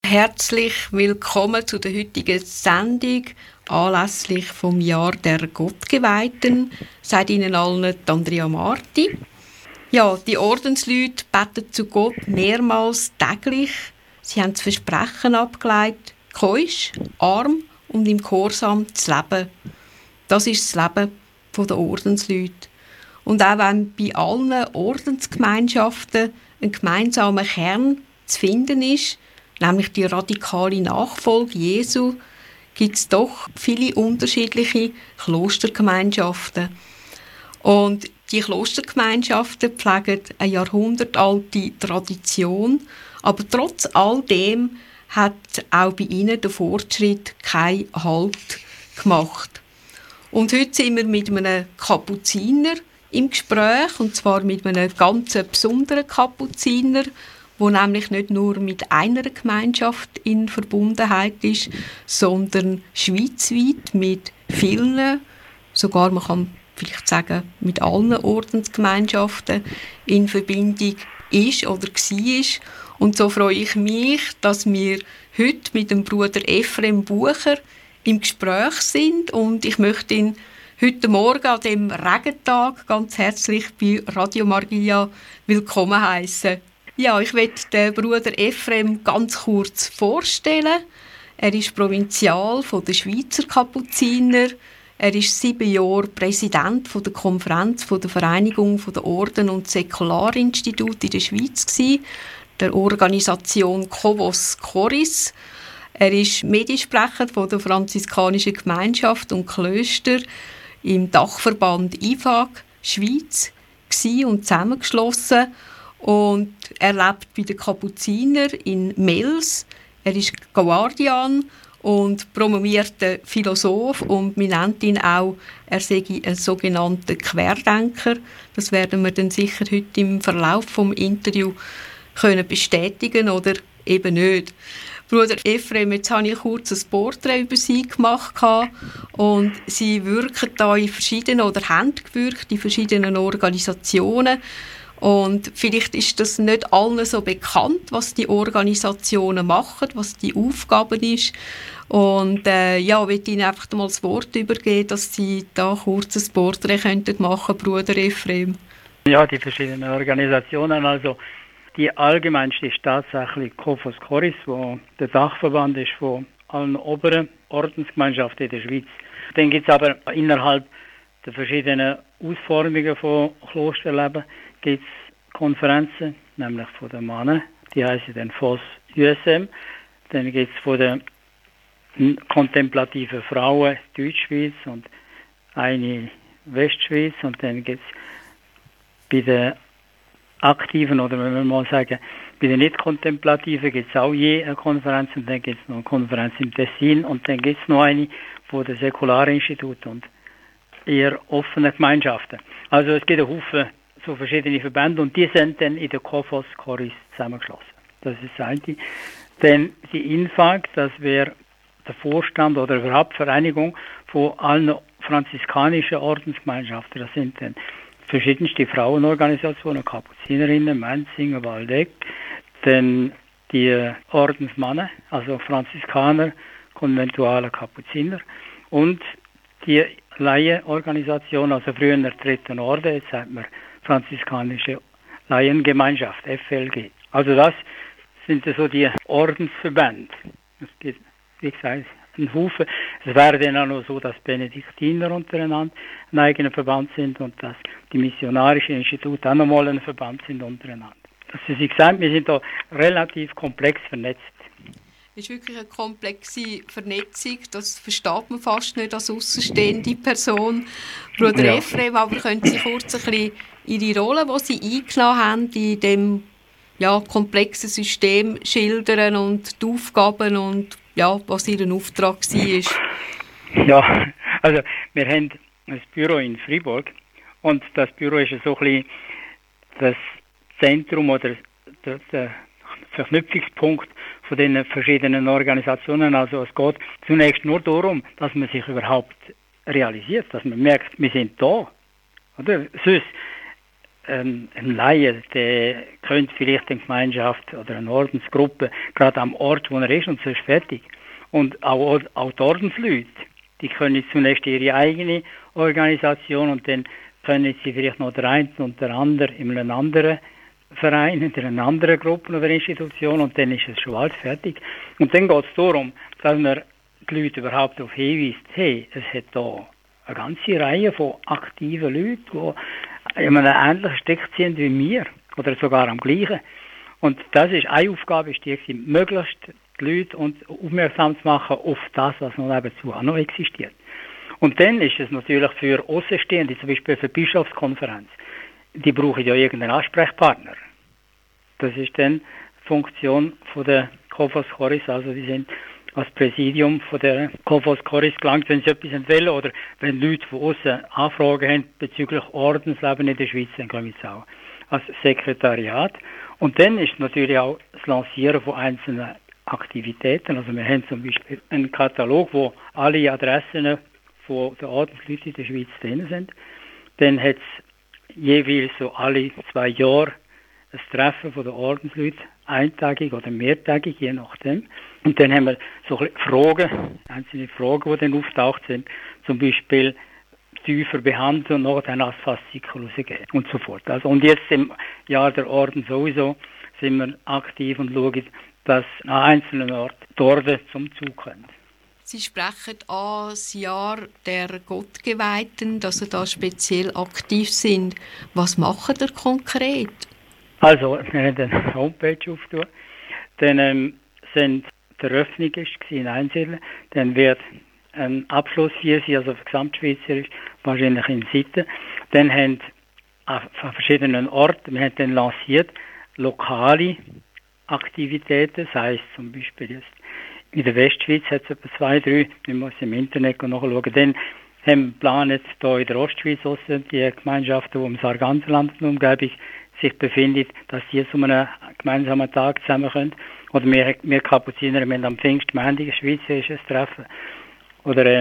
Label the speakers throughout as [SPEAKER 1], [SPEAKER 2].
[SPEAKER 1] Herzlich willkommen zu der heutigen Sendung anlässlich vom Jahr der Gottgeweihten. Sagt Ihnen allen Andrea Marti. Ja, die Ordensleute beten zu Gott mehrmals täglich. Sie haben das Versprechen abgelegt, keusch, arm und im Gehorsam zu leben. Das ist das Leben der Ordensleute. Und auch wenn bei allen Ordensgemeinschaften ein gemeinsamer Kern zu finden ist, nämlich die radikale Nachfolge Jesu, gibt es doch viele unterschiedliche Klostergemeinschaften. Und die Klostergemeinschaften pflegen eine jahrhundertalte Tradition, aber trotz all dem hat auch bei ihnen der Fortschritt keinen Halt gemacht. Und heute sind wir mit einem Kapuziner im Gespräch, und zwar mit einem ganz besonderen Kapuziner, wo nämlich nicht nur mit einer Gemeinschaft in Verbundenheit ist, sondern schweizweit mit vielen, sogar man kann vielleicht sagen, mit allen Ordensgemeinschaften in Verbindung ist oder war. Und so freue ich mich, dass wir heute mit dem Bruder Ephrem Bucher im Gespräch sind, und ich möchte ihn heute Morgen an dem Regentag ganz herzlich bei Radio Maria willkommen heißen. Ja, ich möchte den Bruder Ephrem ganz kurz vorstellen. Er ist Provinzial der Schweizer Kapuziner. Er ist 7 Jahre Präsident der Konferenz der Vereinigung der Orden- und Säkularinstitute in der Schweiz gewesen, der Organisation Covos Coris. Er ist Mediensprecher der franziskanischen Gemeinschaft und Klöster im Dachverband IFAG Schweiz gewesen und zusammengeschlossen. Und er lebt bei den Kapuziner in Mels. Er ist Guardian und promovierter Philosoph, und wir nennen ihn auch, er sei ein sogenannter Querdenker. Das werden wir dann sicher heute im Verlauf des Interviews können bestätigen oder eben nicht. Bruder Ephrem, jetzt habe ich kurz ein Porträt über Sie gemacht, und Sie wirken da in verschiedenen oder haben gewirkt in verschiedenen Organisationen. Und vielleicht ist das nicht allen so bekannt, was die Organisationen machen, was die Aufgabe ist. Und ich möchte Ihnen einfach mal das Wort übergeben, dass Sie da kurz ein Porträt machen könnten, Bruder Ephrem.
[SPEAKER 2] Ja, die verschiedenen Organisationen, also die allgemeinste ist tatsächlich Covos Coris, wo der Dachverband ist von allen oberen Ordensgemeinschaften in der Schweiz. Dann gibt es aber innerhalb der verschiedenen Ausformungen von Klosterleben gibt es Konferenzen, nämlich von den Männern, die heißen dann FOS USM. Dann gibt es von den kontemplativen Frauen Deutschschweiz und eine Westschweiz. Und dann gibt es bei den Aktiven, oder wenn wir mal sagen, bei den Nicht-Kontemplativen gibt es auch je eine Konferenz, und dann gibt es noch eine Konferenz im Tessin, und dann gibt es noch eine von den Säkularinstituten und eher offenen Gemeinschaften. Also es gibt einen Haufen so verschiedene Verbände, und die sind dann in der Covos Coris zusammengeschlossen. Das ist das eine. Dann die INFAG, das wäre der Vorstand oder überhaupt die Vereinigung von allen franziskanischen Ordensgemeinschaften. Das sind dann verschiedenste Frauenorganisationen, Kapuzinerinnen, Menzinger, Waldeck, dann die Ordensmänner, also Franziskaner, Konventuale Kapuziner, und die Laienorganisation, also früher der Dritten Orden, jetzt sagt man Franziskanische Laiengemeinschaft, FLG. Also das sind so die Ordensverbände. Es gibt, wie gesagt, einen Haufen. Es wäre dann auch noch so, dass Benediktiner untereinander ein eigener Verband sind und dass die missionarischen Institute auch nochmal ein Verband sind untereinander. Das ist, wie gesagt, wir sind da relativ komplex vernetzt.
[SPEAKER 1] Es ist wirklich eine komplexe Vernetzung, das versteht man fast nicht als aussenstehende Person. Bruder Ephrem, aber können Sie kurz ein bisschen Ihre Rolle, die Sie eingenommen haben, in diesem komplexen System schildern und die Aufgaben und was Ihr Auftrag war?
[SPEAKER 2] Ja, also wir haben ein Büro in Freiburg, und das Büro ist so ein bisschen das Zentrum oder der Verknüpfungspunkt von den verschiedenen Organisationen. Also es geht zunächst nur darum, dass man sich überhaupt realisiert, dass man merkt, wir sind da. Oder? Sonst ein Laie, der könnte vielleicht eine Gemeinschaft oder eine Ordensgruppe gerade am Ort, wo er ist, und so ist fertig. Und auch die Ordensleute, die können zunächst ihre eigene Organisation und dann können sie vielleicht noch der eine und der andere in einem anderen Verein, in einer anderen Gruppe oder Institution, und dann ist es schon alles fertig. Und dann geht es darum, dass man die Leute überhaupt darauf hinweist, hey, es hat da eine ganze Reihe von aktiven Leuten, die in einem ähnlichen Steck sind wie wir oder sogar am gleichen. Und das ist eine Aufgabe, ist die, möglichst die Leute aufmerksam zu machen auf das, was noch nebenzu auch noch existiert. Und dann ist es natürlich für Außenstehende, zum Beispiel für die Bischofskonferenz, die brauchen ja irgendeinen Ansprechpartner. Das ist dann die Funktion von der Confos Choris, also die sind als Präsidium von der Confos Choris gelangt, wenn sie etwas wollen oder wenn Leute von außen Anfragen haben bezüglich Ordensleben in der Schweiz, dann kommen sie auch als Sekretariat. Und dann ist natürlich auch das Lancieren von einzelnen Aktivitäten. Also wir haben zum Beispiel einen Katalog, wo alle Adressen von den Ordensleuten in der Schweiz drin sind. Dann hat es jeweils so alle 2 Jahre ein Treffen von den Ordensleuten, eintägig oder mehrtägig, je nachdem. Und dann haben wir so Fragen, einzelne Fragen, die dann auftaucht sind, zum Beispiel tiefer behandeln und nachher als Faszikel rausgeben und so fort. Also, und jetzt im Jahr der Orden sowieso sind wir aktiv und schauen, dass an einzelnen Orten die Orden zum Zug kommen.
[SPEAKER 1] Sie sprechen an das Jahr der Gottgeweihten, dass Sie da speziell aktiv sind. Was machen Sie konkret?
[SPEAKER 2] Also, wir haben eine Homepage aufgetan. Dann sind die Eröffnung in Einsiedeln. Dann wird ein Abschlussfeier sein, also gesamtschweizerisch, wahrscheinlich in Sitten. Dann haben an verschiedenen Orten, wir haben dann lanciert, lokale Aktivitäten, das heisst zum Beispiel jetzt in der Westschweiz hat es etwa 2, 3, wir müssen im Internet nachschauen. Dann haben wir geplant, hier in der Ostschweiz, die Gemeinschaften, die im Sarganserland und Umgebung sich befinden, dass sie zu einem gemeinsamen Tag zusammenkommen. Oder wir Kapuziner, wir haben am Pfingstmontag ein schweizerisches Treffen. Oder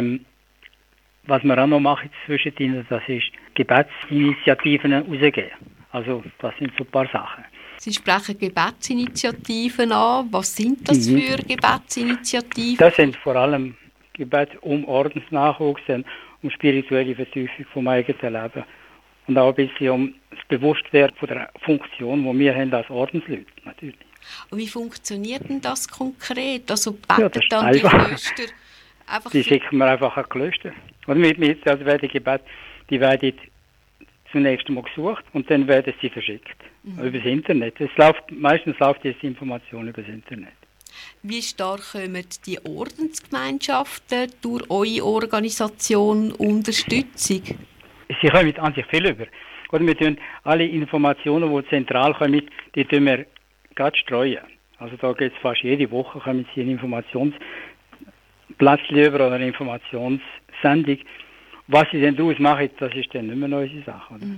[SPEAKER 2] was wir auch noch machen zwischendrin, das ist Gebetsinitiativen rausgeben. Also das sind so ein paar Sachen.
[SPEAKER 1] Sie sprechen Gebetsinitiativen an. Was sind das für Gebetsinitiativen?
[SPEAKER 2] Das sind vor allem Gebete um Ordensnachwuchs, um spirituelle Vertiefung vom eigenen Leben. Und auch ein bisschen um das Bewusstwerden von der Funktion, die wir haben als Ordensleute, natürlich.
[SPEAKER 1] Und wie funktioniert denn das konkret? Also beten dann
[SPEAKER 2] einfach.
[SPEAKER 1] Die Klöster einfach...
[SPEAKER 2] Die schicken wir einfach an die Klöster. Und also werden Gebete, die werden zunächst einmal gesucht und dann werden sie verschickt. Über das Internet. Meistens läuft diese Information über das Internet.
[SPEAKER 1] Wie stark kommen die Ordensgemeinschaften durch eure Organisation Unterstützung?
[SPEAKER 2] Sie kommen an sich viel über. Oder wir tun alle Informationen, die zentral kommen, die tun wir gerade streuen. Also da geht es fast jede Woche, kommen Sie ein Informationsplatz über oder eine Informationssendung. Was Sie denn daraus machen, das ist dann nicht mehr unsere Sache. Oder?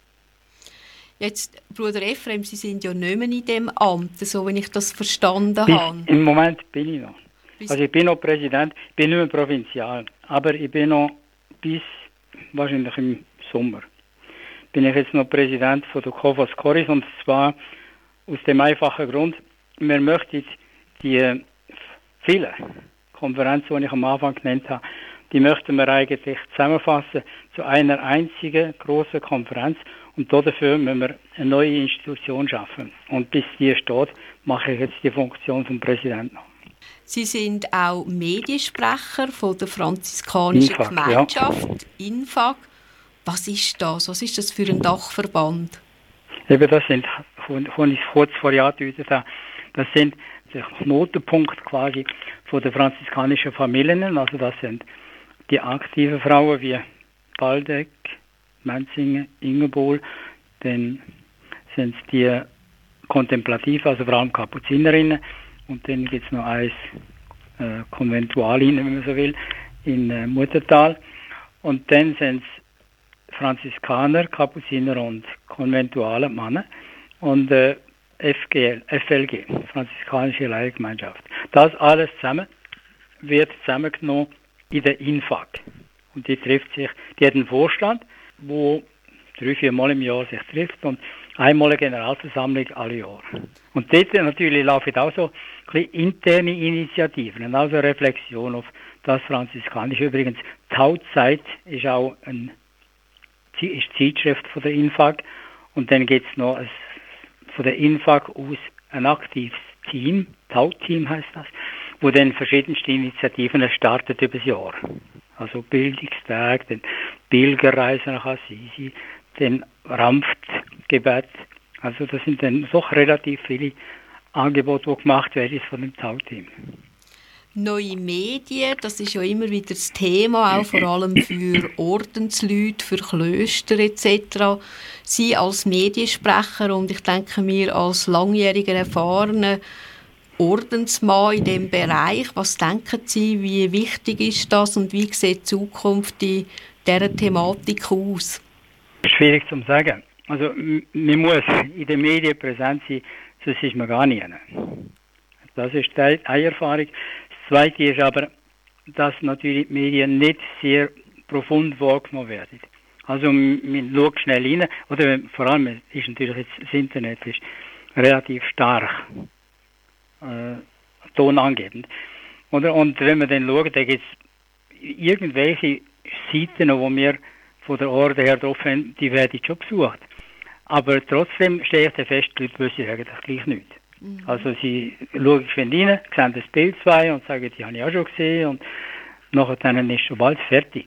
[SPEAKER 1] Jetzt, Bruder Ephraim, Sie sind ja nicht mehr in dem Amt, so wie ich das verstanden habe.
[SPEAKER 2] Im Moment bin ich noch. Also ich bin noch Präsident, ich bin nicht mehr Provinzial, aber ich bin noch bis wahrscheinlich im Sommer. Bin ich jetzt noch Präsident von der Confos Choris, und zwar aus dem einfachen Grund, wir möchten die vielen Konferenzen, die ich am Anfang genannt habe, die möchten wir eigentlich zusammenfassen zu einer einzigen grossen Konferenz, und dafür müssen wir eine neue Institution schaffen. Und bis die steht, mache ich jetzt die Funktion vom Präsidenten noch.
[SPEAKER 1] Sie sind auch Mediensprecher von der franziskanischen Gemeinschaft, INFAG. Was ist das? Was ist das für ein Dachverband?
[SPEAKER 2] Eben, das sind, von ich kurz vorher angedeutet habe, das sind der Knotenpunkt quasi von der franziskanischen Familien. Also das sind die aktiven Frauen wie Baldeck, Menzingen, Ingerbol. Dann sind es die Kontemplativen, also vor allem Kapuzinerinnen. Und dann gibt es noch eins Konventualinnen, wenn man so will, in Muttertal. Und dann sind es Franziskaner, Kapuziner und Konventuale Männer. Und FLG, Franziskanische Laiengemeinschaft. Das alles zusammen wird zusammengenommen in der INFAG. Und die trifft sich, die hat einen Vorstand, wo 3-4 Mal im Jahr sich trifft und einmal eine Generalversammlung alle Jahre. Und dort natürlich laufen auch so ein bisschen interne Initiativen, also Reflexion auf das Franziskanische. Übrigens, die Tautzeit ist auch ist Zeitschrift von der INFAG und dann gibt es noch von der INFAG aus ein aktives Team, Tauteam heißt das, wo dann verschiedenste Initiativen startet über das Jahr. Also Bildungstage, dann Pilgerreisen nach Assisi, dann Rampftgebet. Also das sind dann doch relativ viele Angebote, die gemacht werden von dem Tauteam.
[SPEAKER 1] Neue Medien, das ist ja immer wieder das Thema, auch vor allem für Ordensleute, für Klöster etc. Sie als Mediensprecher und ich denke mir als langjähriger, erfahrener Ordensmann in diesem Bereich, was denken Sie, wie wichtig ist das und wie sieht die Zukunft in dieser Thematik aus?
[SPEAKER 2] Schwierig zu sagen. Also man muss in den Medien präsent sein, sonst ist man gar nicht. Das ist eine Erfahrung. Das Zweite ist aber, dass natürlich die Medien nicht sehr profund wahrgenommen werden. Also man schaut schnell rein, oder vor allem ist natürlich jetzt das Internet ist relativ stark tonangebend. Oder? Und wenn man dann schaut, da gibt es irgendwelche Seiten, wo wir von der Orde her drauf haben, die werden schon besucht. Aber trotzdem stehe ich dann fest, die Leute wissen eigentlich gleich nicht. Also sie schauen rein, sehen das Bild 2 und sagen, die habe ich auch schon gesehen und nachher dann ist schon bald fertig.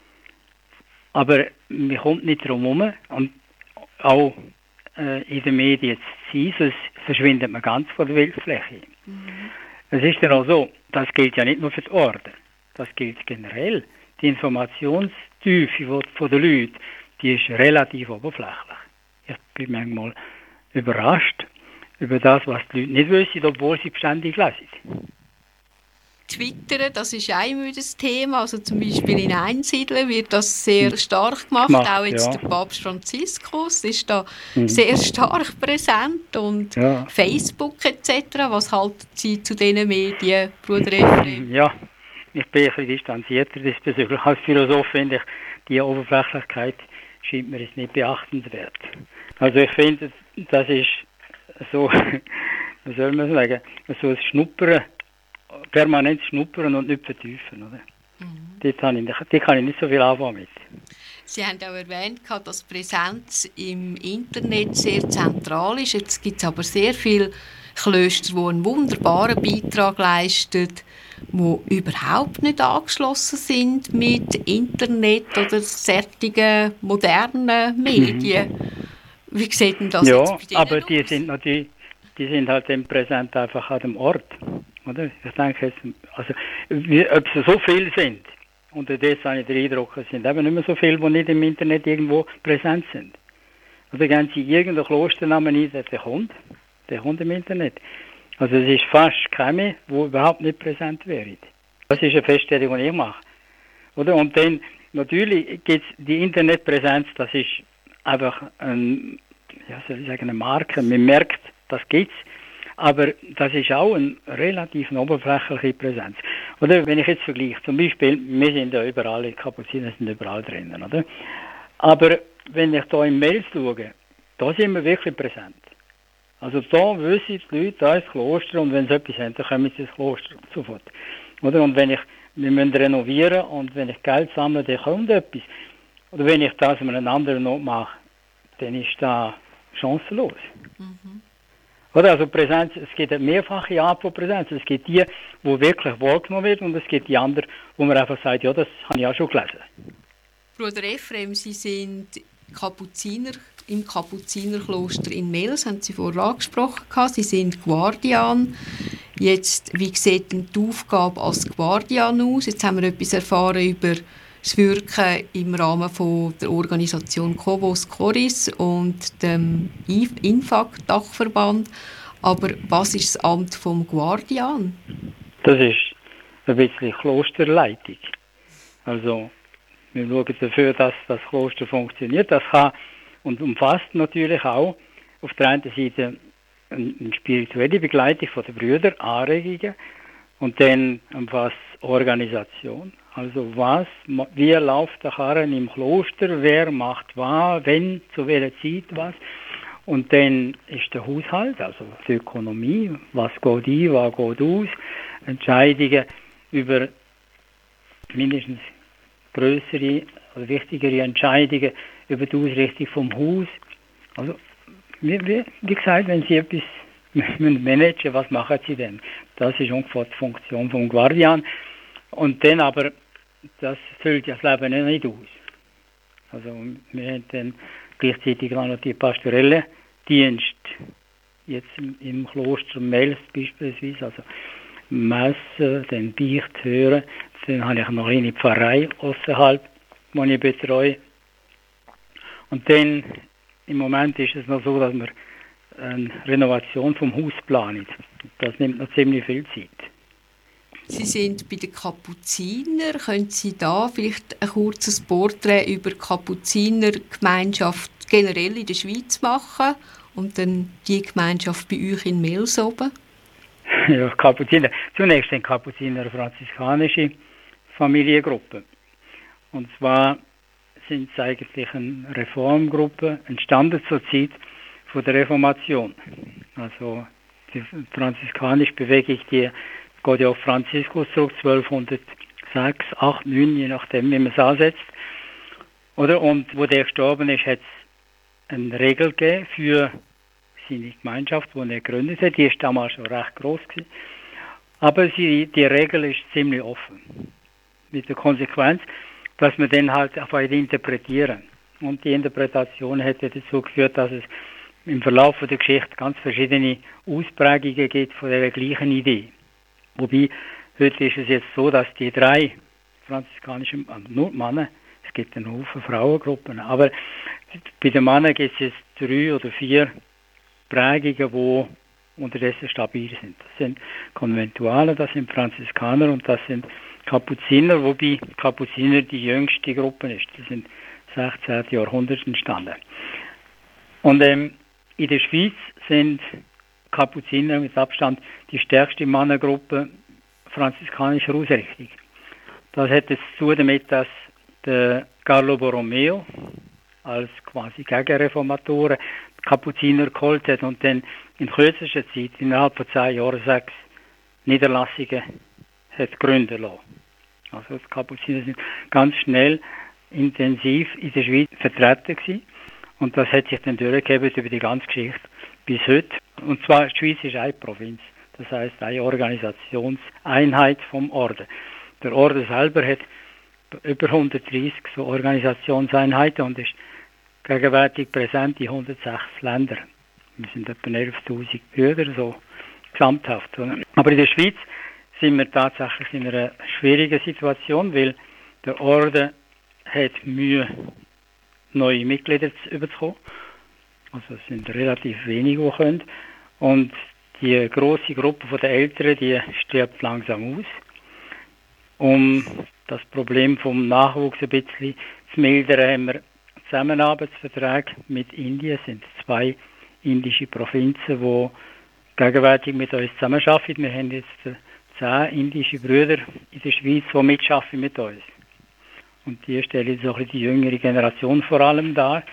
[SPEAKER 2] Aber man kommt nicht drum herum und auch in den Medien zu sein, sonst verschwindet man ganz von der Bildfläche. Es ist dann auch so, das gilt ja nicht nur für die Orden, das gilt generell. Die Informationstiefe von den Leuten, die ist relativ oberflächlich. Ich bin manchmal überrascht über das, was die Leute nicht wissen, obwohl sie beständig lesen.
[SPEAKER 1] Twitter, das ist auch immer das Thema. Also zum Beispiel in Einsiedeln wird das sehr stark gemacht. Auch jetzt der Papst Franziskus ist da sehr stark präsent. Und Facebook etc. Was halten Sie zu diesen Medien, Bruder Ephraim?
[SPEAKER 2] Ja, ich bin ein bisschen distanzierter diesbezüglich. Als Philosoph finde ich, die Oberflächlichkeit scheint mir jetzt nicht beachtenswert. Also ich finde, das ist so, was soll man sagen, so ein Schnuppern, permanent schnuppern und nicht vertiefen. Oder? Dort kann ich nicht so viel anfangen mit.
[SPEAKER 1] Sie haben auch erwähnt, dass Präsenz im Internet sehr zentral ist. Jetzt gibt es aber sehr viele Klöster, die einen wunderbaren Beitrag leisten, die überhaupt nicht angeschlossen sind mit Internet oder solchen modernen Medien. Wie sieht denn das jetzt bei denen
[SPEAKER 2] aber
[SPEAKER 1] aus?
[SPEAKER 2] die sind halt dann präsent einfach an dem Ort. Oder? Ich denke jetzt, also, ob sie so viel sind, und jetzt habe ich den Eindruck, es sind eben nicht mehr so viele, die nicht im Internet irgendwo präsent sind. Oder gehen sie irgendeinen Klosternamen ein, der kommt im Internet. Also es ist fast keine, die überhaupt nicht präsent wäre. Das ist eine Feststellung, die ich mache. Oder? Und dann, natürlich gibt es die Internetpräsenz, das ist einfach eine Marke. Man merkt, das gibt's. Aber das ist auch eine relativ oberflächliche Präsenz. Oder wenn ich jetzt vergleiche, zum Beispiel, wir sind ja überall, die Kapuziner sind überall drinnen, oder? Aber wenn ich da in Mails schaue, da sind wir wirklich präsent. Also da wissen die Leute, da ist das Kloster und wenn sie etwas haben, dann kommen sie ins Kloster sofort. Oder? Und wir müssen renovieren und wenn ich Geld sammle, dann kommt etwas. Oder wenn ich das mit einem anderen Not mache, dann ist da chancenlos. Oder? Also Präsenz, es gibt eine mehrfache Art von Präsenz. Es gibt die, die wirklich wahrgenommen wird und es gibt die andere, wo man einfach sagt, ja, das habe ich auch schon gelesen.
[SPEAKER 1] Bruder Ephraim, Sie sind Kapuziner im Kapuzinerkloster in Mels, haben Sie vorher angesprochen. Sie sind Guardian. Jetzt, wie sieht denn die Aufgabe als Guardian aus? Jetzt haben wir etwas erfahren über das Wirken im Rahmen von der Organisation Covos Coris und dem INFAG-Dachverband. Aber was ist das Amt vom Guardian?
[SPEAKER 2] Das ist ein bisschen Klosterleitung. Also wir schauen dafür, dass das Kloster funktioniert. Das kann und umfasst natürlich auch auf der einen Seite eine spirituelle Begleitung von den Brüdern, Anregungen und dann umfasst Organisation, Also wie läuft der Karren im Kloster, wer macht was, wenn, zu welcher Zeit was. Und dann ist der Haushalt, also die Ökonomie, was geht ein, was geht aus, Entscheidungen über mindestens größere oder wichtigere Entscheidungen über die Ausrichtung vom Haus. Also, wie gesagt, wenn Sie etwas managen, was machen Sie denn? Das ist ungefähr die Funktion vom Guardian. Und dann aber, das füllt das Leben nicht aus. Also, wir haben dann gleichzeitig auch noch die pastorelle Dienst, jetzt im Kloster Mels beispielsweise, also Messen, dann Beicht hören. Dann habe ich noch eine Pfarrei außerhalb, die ich betreue. Und dann, im Moment ist es noch so, dass wir eine Renovation vom Haus planen. Das nimmt noch ziemlich viel Zeit.
[SPEAKER 1] Sie sind bei den Kapuziner. Können Sie da vielleicht ein kurzes Porträt über die Kapuzinergemeinschaft generell in der Schweiz machen und dann die Gemeinschaft bei euch in Mels oben?
[SPEAKER 2] Ja, Kapuziner. Zunächst eine Kapuziner-franziskanische Familiengruppe. Und zwar sind es eigentlich eine Reformgruppe, entstanden zur Zeit von der Reformation. Also die franziskanische Bewegung, die geht ja auf Franziskus zurück, 1206, 8, 9, je nachdem, wie man es ansetzt. Oder? Und wo der gestorben ist, hat es eine Regel gegeben für seine Gemeinschaft, die er gegründet hat. Die ist damals schon recht groß gewesen. Aber die Regel ist ziemlich offen. Mit der Konsequenz, dass man dann halt auf interpretieren. Und die Interpretation hätte dazu geführt, dass es im Verlauf der Geschichte ganz verschiedene Ausprägungen gibt von der gleichen Idee. Wobei, heute ist es jetzt so, dass die 3 franziskanischen, nur Männer, es gibt einen Haufen Frauengruppen, aber bei den Männern gibt es jetzt 3 oder 4 Prägungen, die unterdessen stabil sind. Das sind Konventuale, das sind Franziskaner und das sind Kapuziner, wobei Kapuziner die jüngste Gruppe ist. Das sind 16. Jahrhundert entstanden. Und in der Schweiz sind Kapuziner mit Abstand die stärkste Männergruppe franziskanischer Ausrichtung. Das hat es zu damit, dass der Carlo Borromeo als quasi Gegenreformatoren Kapuziner geholt hat und dann in kürzester Zeit, innerhalb von 10 Jahren, 6 Niederlassungen hat gründen lassen. Also die Kapuziner sind ganz schnell intensiv in der Schweiz vertreten gewesen. Und das hat sich dann durchgegeben über die ganze Geschichte bis heute. Und zwar, die Schweiz ist eine Provinz. Das heisst, eine Organisationseinheit vom Orden. Der Orden selber hat über 130 so Organisationseinheiten und ist gegenwärtig präsent in 106 Ländern. Wir sind etwa 11.000 Brüder, so gesamthaft. Aber in der Schweiz sind wir tatsächlich in einer schwierigen Situation, weil der Orden hat Mühe, neue Mitglieder zu bekommen. Also es sind relativ wenige, die können. Und die grosse Gruppe der Älteren, die stirbt langsam aus. Um das Problem vom Nachwuchs ein bisschen zu mildern, haben wir Zusammenarbeitsverträge mit Indien. Es sind 2 indische Provinzen, die gegenwärtig mit uns zusammenarbeiten. Wir haben jetzt 10 indische Brüder in der Schweiz, die mitarbeiten mit uns. Und die stellen so ein bisschen die jüngere Generation vor allem dar.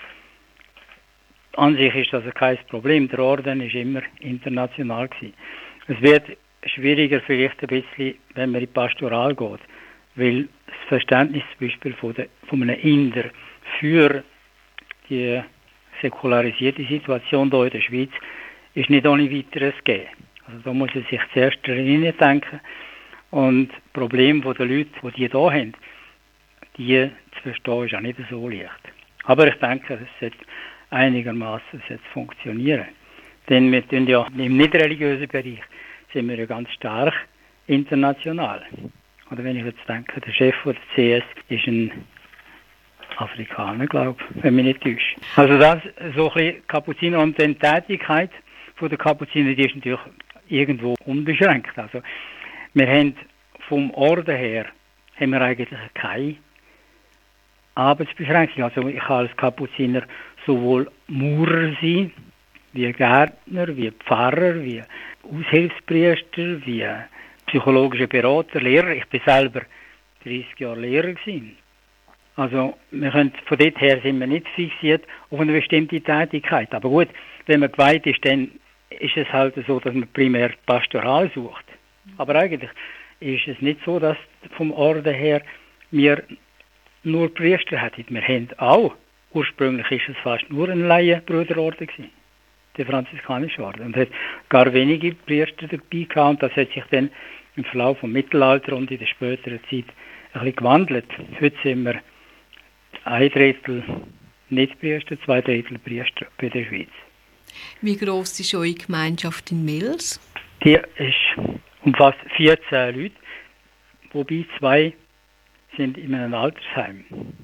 [SPEAKER 2] An sich ist das kein Problem. Der Orden ist immer international gewesen. Es wird schwieriger vielleicht ein bisschen, wenn man in die Pastoral geht, weil das Verständnis zum Beispiel von einem Inder für die säkularisierte Situation hier in der Schweiz ist nicht ohne weiteres gegeben. Also da muss er sich zuerst darin denken und das Problem der Leute, die hier haben, die zu verstehen, ist auch nicht so leicht. Aber ich denke, es sollte einigermaßen funktionieren. Denn wir tun ja im nicht-religiösen Bereich sind wir ja ganz stark international. Oder wenn ich jetzt denke, der Chef der CS ist ein Afrikaner, glaube ich, wenn mich nicht täuscht. Also das so ein bisschen Kapuziner und dann die Tätigkeit der Kapuziner, die ist natürlich irgendwo unbeschränkt. Also wir haben vom Orden her haben wir eigentlich keine Arbeitsbeschränkung. Also ich kann als Kapuziner sowohl Maurer sein, wie Gärtner, wie Pfarrer, wie Aushilfspriester, wie psychologischer Berater, Lehrer. Ich bin selber 30 Jahre Lehrer gewesen. Also von dort her sind wir nicht fixiert auf eine bestimmte Tätigkeit. Aber gut, wenn man geweiht ist, dann ist es halt so, dass man primär Pastoral sucht. Aber eigentlich ist es nicht so, dass vom Orden her wir nur Priester hätten. Wir haben auch, ursprünglich ist es fast nur ein Laienbruderorden gewesen, der franziskanische Orden. Und es hat gar wenige Priester dabei gehabt. Und das hat sich dann im Verlauf vom Mittelalter und in der späteren Zeit ein bisschen gewandelt. Heute sind wir 1/3 Nicht-Priester, 2/3 Priester bei der Schweiz.
[SPEAKER 1] Wie gross ist eure Gemeinschaft in Mels?
[SPEAKER 2] Die umfasst 14 Leute, wobei 2 sind in einem Altersheim.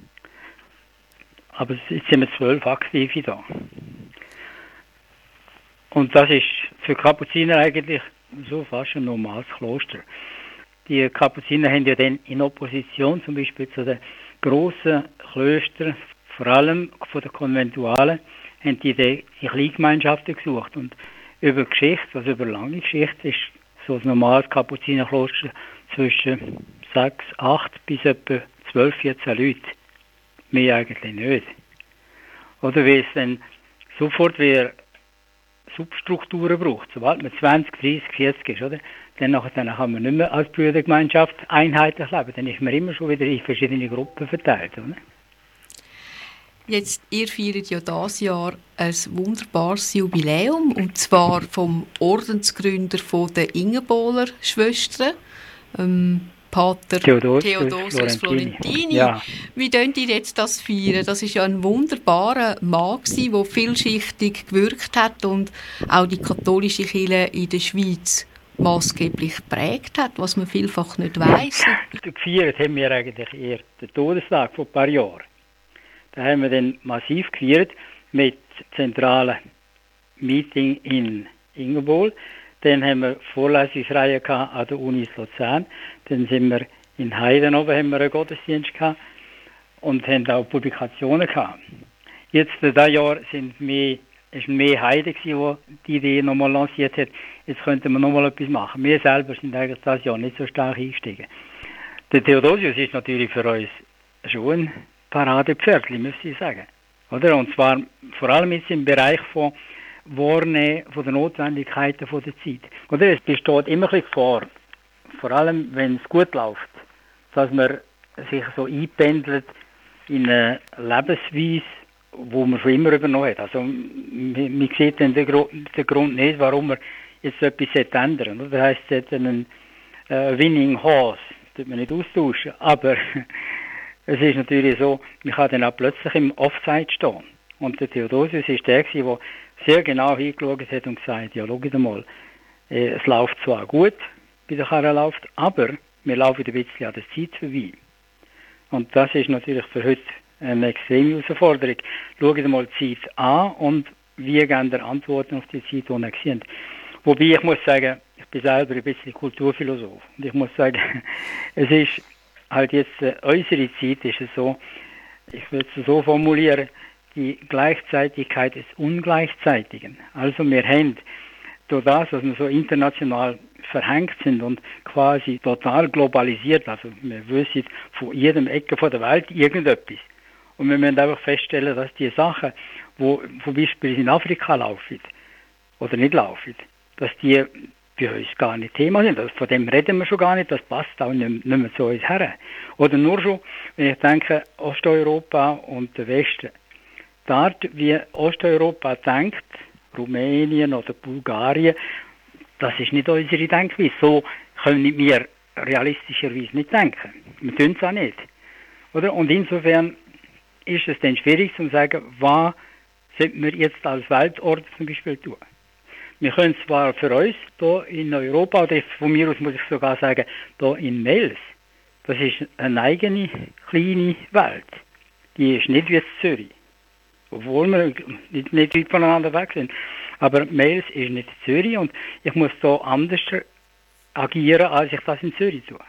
[SPEAKER 2] Aber jetzt sind wir 12 Aktive da. Und das ist für Kapuziner eigentlich so fast ein normales Kloster. Die Kapuziner haben ja dann in Opposition zum Beispiel zu den grossen Klöstern, vor allem von den Konventualen, haben die Kleingemeinschaften gesucht. Und über Geschichte, also über lange Geschichte, ist so ein normales Kapuzinerkloster zwischen 6, 8 bis etwa 12, 14 Leute. Mehr eigentlich nicht. Oder wie es dann sofort wieder Substrukturen braucht. Sobald man 20, 30, 40 ist, oder? Dann kann man nicht mehr als Brüdergemeinschaft einheitlich leben. Dann ist man immer schon wieder in verschiedene Gruppen verteilt. Oder?
[SPEAKER 1] Jetzt, ihr feiert ja dieses Jahr ein wunderbares Jubiläum, und zwar vom Ordensgründer der Ingenbohler Schwestern, Pater Theodosius Florentini. Ja. Wie könnt ihr jetzt das feiern? Das ist ja ein wunderbarer Mann gewesen, der vielschichtig gewirkt hat und auch die katholische Kirche in der Schweiz maßgeblich geprägt hat, was man vielfach nicht weiss.
[SPEAKER 2] Gefeiert haben wir eigentlich eher den Todestag vor ein paar Jahren. Da haben wir dann massiv gefeiert mit zentralen Meeting in Ingenbohl. Dann haben wir Vorlesungsreihe an der Uni Luzern. Dann sind wir in Heiden oben, haben wir einen Gottesdienst gehabt und haben auch Publikationen gehabt. Jetzt, dieses Jahr ist mehr Heiden gewesen, die Idee nochmal lanciert hat. Jetzt könnten wir nochmal etwas machen. Wir selber sind eigentlich dieses Jahr nicht so stark eingestiegen. Der Theodosius ist natürlich für uns schon ein Paradepferdli, müsste ich sagen. Oder? Und zwar vor allem jetzt im Bereich von Wahrnehmen von den Notwendigkeiten der Zeit. Oder? Es besteht immer ein bisschen Gefahr, vor allem wenn es gut läuft, dass man sich so einpendelt in eine Lebensweise, wo man schon immer übernommen hat. Also man sieht dann den Grund nicht, warum man jetzt etwas ändern sollte. Das heisst, es hat einen Winning Horse, das tut man nicht austauschen, aber es ist natürlich so, man kann dann auch plötzlich im Offside stehen. Und der Theodosius ist der, der sehr genau hingeschaut hat und gesagt, ja, schaut mal, es läuft zwar gut, bei der Karre läuft, aber wir laufen ein bisschen an der Zeit vorbei. Und das ist natürlich für heute eine extreme Herausforderung. Schaut mal die Zeit an und wie geben wir Antworten auf die Zeit, die wir sehen. Wobei ich muss sagen, ich bin selber ein bisschen Kulturphilosoph. Und ich muss sagen, es ist halt jetzt, unsere Zeit ist es so, ich würde es so formulieren, die Gleichzeitigkeit des Ungleichzeitigen. Also wir haben durch das, dass wir so international verhängt sind und quasi total globalisiert, also wir wissen von jedem Ecke von der Welt irgendetwas. Und wir müssen einfach feststellen, dass die Sachen, die zum Beispiel in Afrika laufen oder nicht laufen, dass die bei uns gar nicht Thema sind. Also von dem reden wir schon gar nicht, das passt auch nicht mehr zu uns her. Oder nur schon, wenn ich denke, Osteuropa und der Westen. Dort, wie Osteuropa denkt, Rumänien oder Bulgarien, das ist nicht unsere Denkweise. So können wir realistischerweise nicht denken. Wir tun es auch nicht. Oder? Und insofern ist es dann schwierig zu sagen, was sollten wir jetzt als Weltorden zum Beispiel tun. Wir können zwar für uns hier in Europa, oder von mir aus muss ich sogar sagen, hier in Mels, das ist eine eigene kleine Welt. Die ist nicht wie Zürich. Obwohl wir nicht weit voneinander weg sind. Aber Mels ist nicht Zürich und ich muss hier anders agieren, als ich das in Zürich tue.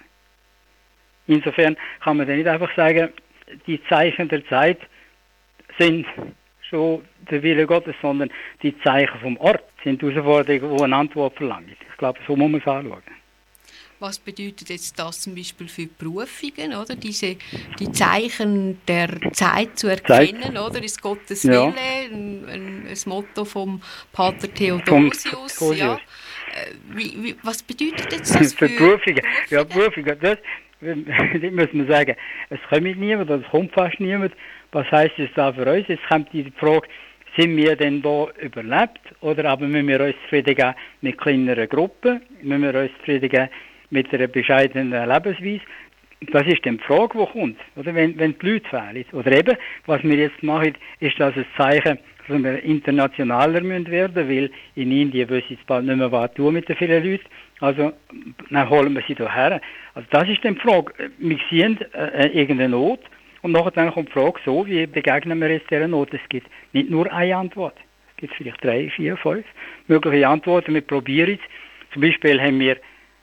[SPEAKER 2] Insofern kann man dann nicht einfach sagen, die Zeichen der Zeit sind schon der Wille Gottes, sondern die Zeichen vom Ort sind Herausforderungen, die eine Antwort verlangen. Ich glaube, so muss man es anschauen.
[SPEAKER 1] Was bedeutet jetzt das zum Beispiel für Berufungen, oder? Die Zeichen der Zeit zu erkennen, oder? Ist Gottes Wille, ein Motto vom Pater Theodosius. Ja. Was bedeutet jetzt das für
[SPEAKER 2] Berufungen? Ja, Berufungen, das muss man sagen, es kommt niemand, oder es kommt fast niemand. Was heisst das da für uns? Jetzt kommt die Frage, sind wir denn da überlebt, oder aber müssen wir uns zufrieden geben mit kleineren Gruppen, müssen wir uns zufrieden geben mit einer bescheidenen Lebensweise? Das ist dann die Frage, die kommt, oder? Wenn die Leute fehlen. Oder eben, was wir jetzt machen, ist das ein Zeichen, dass wir internationaler werden müssen, weil in Indien wissen jetzt bald nicht mehr, was tun mit den vielen Leuten. Also, dann holen wir sie hierher. Also, das ist dann die Frage. Wir sehen irgendeine Not, und nachher kommt die Frage so, wie begegnen wir jetzt dieser Not? Es gibt nicht nur eine Antwort. Es gibt vielleicht 3, 4, 5 mögliche Antworten. Wir probieren es. Zum Beispiel haben wir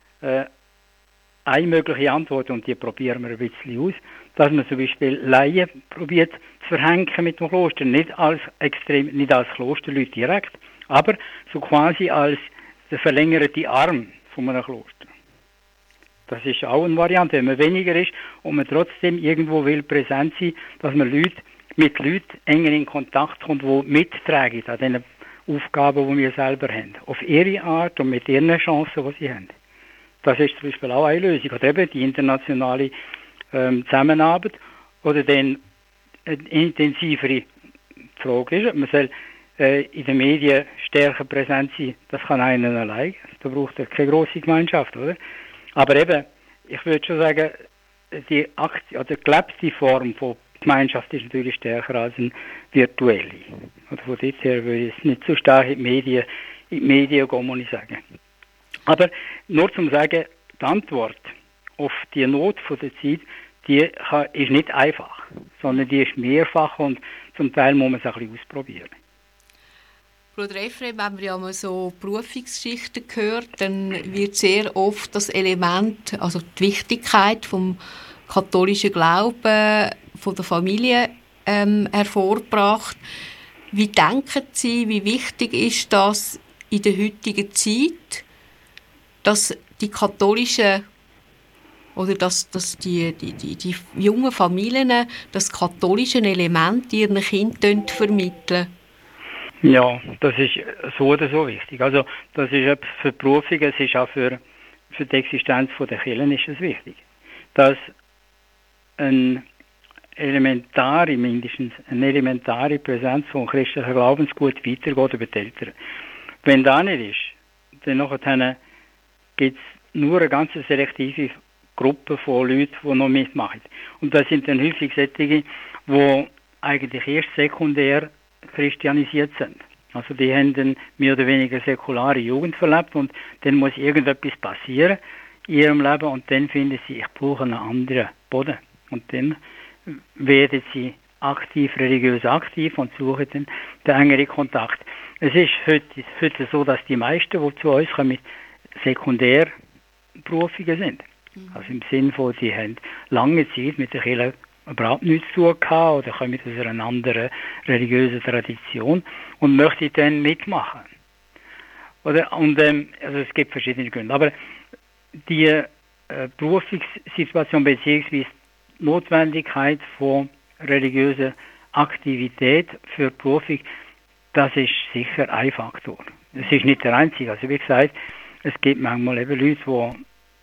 [SPEAKER 2] eine mögliche Antwort, und die probieren wir ein bisschen aus, dass man zum Beispiel Laien probiert zu verhängen mit dem Kloster. Nicht als Klosterleute direkt, aber so quasi als der verlängerte Arm von einem Kloster. Das ist auch eine Variante, wenn man weniger ist und man trotzdem irgendwo will präsent sein, dass man mit Leuten enger in Kontakt kommt, die mittragen an den Aufgaben, die wir selber haben. Auf ihre Art und mit ihren Chancen, die sie haben. Das ist zum Beispiel auch eine Lösung. Oder eben die internationale Zusammenarbeit. Oder dann eine intensivere Frage ist, man soll in den Medien stärker präsent sein. Das kann einer allein. Da braucht er keine grosse Gemeinschaft, oder? Aber eben, ich würde schon sagen, die gelebte Form von Gemeinschaft ist natürlich stärker als eine virtuelle. Oder von dort her würde ich es nicht so stark in die Medien gehen, muss ich sagen. Aber nur zum sagen, die Antwort auf die Not von der Zeit, die ist nicht einfach, sondern die ist mehrfach und zum Teil muss man es ein bisschen ausprobieren.
[SPEAKER 1] Bruder Ephraim, wenn man ja mal so Berufungsgeschichten hört, dann wird sehr oft das Element, also die Wichtigkeit vom katholischen Glauben, von der Familie hervorgebracht. Wie denken Sie, wie wichtig ist das in der heutigen Zeit, dass die katholischen oder dass die jungen Familien das katholische Element ihren Kindern vermitteln?
[SPEAKER 2] Ja, das ist so oder so wichtig. Also das ist für die Berufung, es ist auch für die Existenz der Kirchen ist es wichtig, dass eine elementare Präsenz von christlichen Glaubensgut weitergeht über die Eltern. Wenn das nicht ist, dann nachher gibt es nur eine ganz selektive Gruppe von Leuten, die noch mitmachen. Und das sind dann häufig solche, die eigentlich erst sekundär christianisiert sind. Also die haben dann mehr oder weniger säkulare Jugend verlebt und dann muss irgendetwas passieren in ihrem Leben und dann finden sie, ich brauche einen anderen Boden. Und dann werden sie religiös aktiv und suchen dann den engeren Kontakt. Es ist heute so, dass die meisten, die zu uns kommen, Sekundärberufungen sind. Also im Sinne von, sie haben lange Zeit mit der Kirche überhaupt nichts zu tun gehabt oder kommen aus einer anderen religiösen Tradition und möchten dann mitmachen. Oder? Und, also es gibt verschiedene Gründe. Aber die Berufungssituation bzw. die Notwendigkeit von religiöser Aktivität für die Berufung, das ist sicher ein Faktor. Es ist nicht der einzige. Also wie gesagt, es gibt manchmal eben Leute, die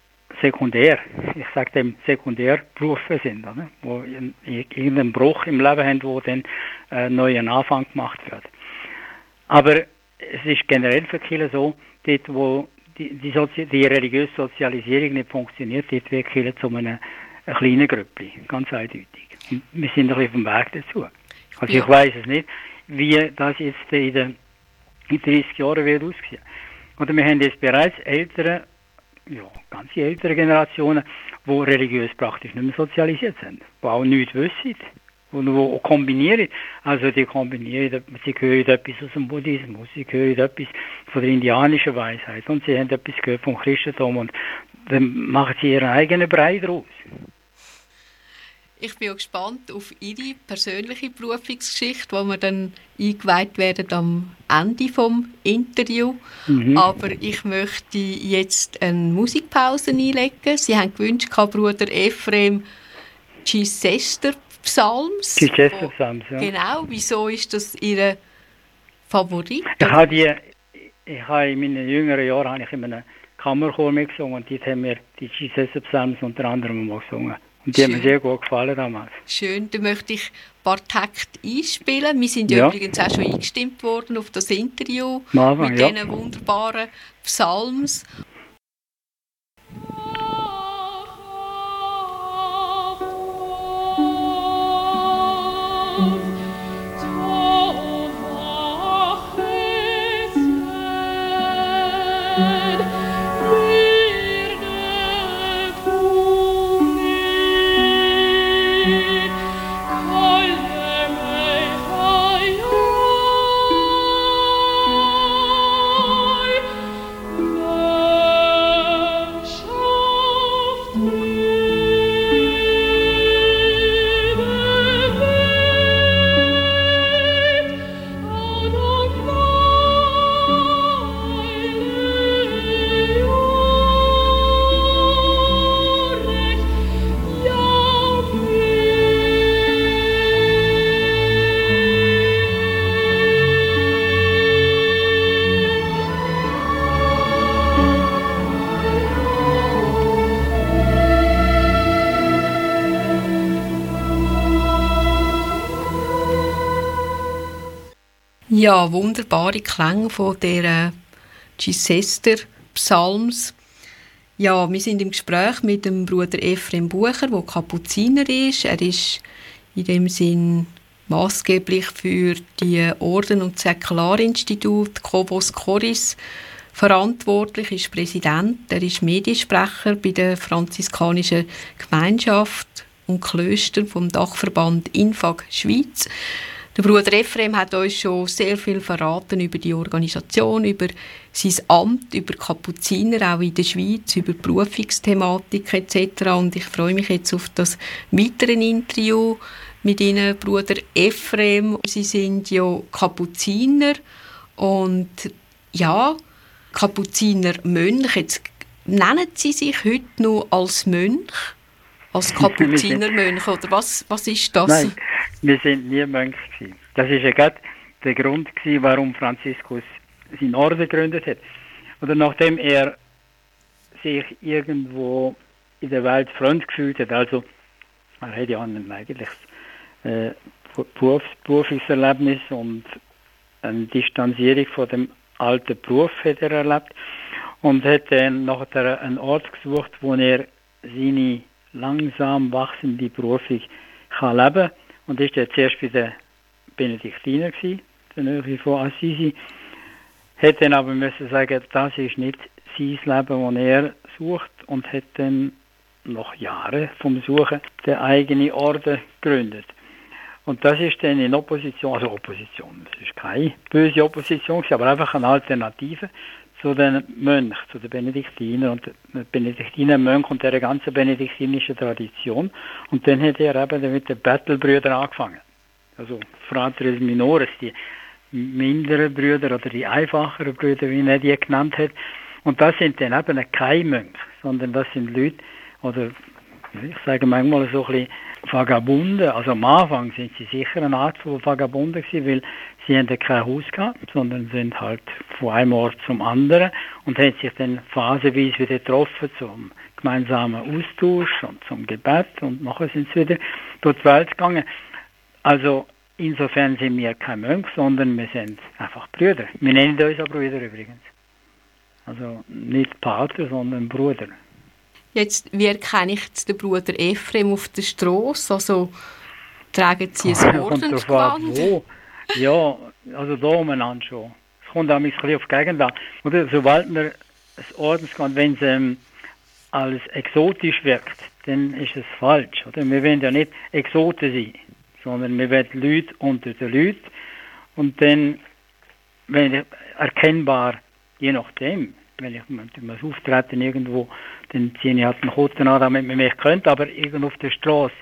[SPEAKER 2] Sekundärberufe sind, oder? Wo irgendeinen Bruch im Leben haben, wo dann ein neuer Anfang gemacht wird. Aber es ist generell für Kirchen so, dort wo die religiöse Sozialisierung nicht funktioniert, dort wird Kirche zu einer kleinen Gruppe, ganz eindeutig. Und wir sind ein bisschen auf dem Weg dazu. Also ich weiss es nicht, wie das jetzt in 30 Jahren wird aussehen. Oder wir haben jetzt bereits ganz ältere Generationen, die religiös praktisch nicht mehr sozialisiert sind, die auch nichts wissen, die kombinieren. Also die kombinieren, sie hören etwas aus dem Buddhismus, sie hören etwas von der indianischen Weisheit und sie haben etwas gehört vom Christentum und dann machen sie ihren eigenen Brei draus.
[SPEAKER 1] Ich bin auch gespannt auf Ihre persönliche Berufungsgeschichte, wo wir dann eingeweiht werden am Ende vom Interview. Aber ich möchte jetzt eine Musikpause einlegen. Sie haben gewünscht, Bruder Ephrem, Chichester Psalms.
[SPEAKER 2] Chichester Psalms, ja.
[SPEAKER 1] Genau. Wieso ist das Ihr Favorit?
[SPEAKER 2] Ich habe in meinen jüngeren Jahren in einem Kammerchor mitgesungen und dort haben wir die Chichester Psalms unter anderem mal gesungen. Und die haben mir sehr gut gefallen damals.
[SPEAKER 1] Schön, dann möchte ich ein paar Takte einspielen. Wir sind ja übrigens auch schon eingestimmt worden auf das Interview mit diesen wunderbaren Psalms. Ja, wunderbare Klänge von der Chichester Psalms. Ja, wir sind im Gespräch mit dem Bruder Ephrem Bucher, der Kapuziner ist. Er ist in dem Sinn maßgeblich für die Orden- und Säkularinstitut Kobos Choris verantwortlich, ist Präsident, er ist Mediensprecher bei der franziskanischen Gemeinschaft und Klöster vom Dachverband Infag Schweiz. Der Bruder Ephrem hat uns schon sehr viel verraten über die Organisation, über sein Amt, über Kapuziner, auch in der Schweiz, über Berufungsthematik etc. Und ich freue mich jetzt auf das weitere Interview mit Ihnen, Bruder Ephrem. Sie sind ja Kapuziner und ja, Kapuziner Mönch. Jetzt nennen Sie sich heute noch als Mönch? Als Kapuzinermönch, oder was ist das?
[SPEAKER 2] Nein, wir sind nie Mönche gewesen. Das ist ja gerade der Grund gewesen, warum Franziskus seinen Orden gegründet hat. Oder nachdem er sich irgendwo in der Welt fremd gefühlt hat, also er hat ja eigentlich Berufserlebnis und eine Distanzierung von dem alten Beruf hat er erlebt und hat dann nachher einen Ort gesucht, wo er seine langsam wachsende Berufung kann leben. Und ist dann zuerst bei den Benediktiner gewesen, der Nähe von Assisi. Hat dann aber müssen sagen, das ist nicht sein Leben, das er sucht, und hat dann nach Jahren vom Suchen den eigenen Orden gegründet. Und das ist dann in Opposition, das ist keine böse Opposition, aber einfach eine Alternative zu den Mönchen, zu den Benediktinern und den Benediktinermönchen und der ganzen benediktinischen Tradition. Und dann hat er eben mit den Bettelbrüdern angefangen. Also Fratres Minores, die minderen Brüder oder die einfacheren Brüder, wie er die genannt hat. Und das sind dann eben keine Mönche, sondern das sind Leute, oder ich sage manchmal so ein bisschen Vagabunden. Also am Anfang sind sie sicher eine Art von Vagabunden gewesen, weil sie haben kein Haus gehabt, sondern sind halt von einem Ort zum anderen und haben sich dann phasenweise wieder getroffen zum gemeinsamen Austausch und zum Gebet, und nachher sind sie wieder durch die Welt gegangen. Also insofern sind wir kein Mönch, sondern wir sind einfach Brüder. Wir nennen uns auch Brüder übrigens. Also nicht Pater, sondern Bruder.
[SPEAKER 1] Jetzt, wie erkenne ich jetzt den Bruder Ephrem auf der Strasse? Also tragen Sie ein Ordensgewand?
[SPEAKER 2] Ja, also da umeinander schon. Es kommt auch ein bisschen auf die Gegend an. Oder sobald man ein Ordensgewand, wenn es als exotisch wirkt, dann ist es falsch. Oder? Wir wollen ja nicht Exoten sein, sondern wir wollen Leute unter den Leuten. Und dann, wenn erkennbar, je nachdem, wenn ich das Auftreten irgendwo, dann ziehe ich halt einen Kutten an, damit man mich kennt, aber irgendwo auf der Straße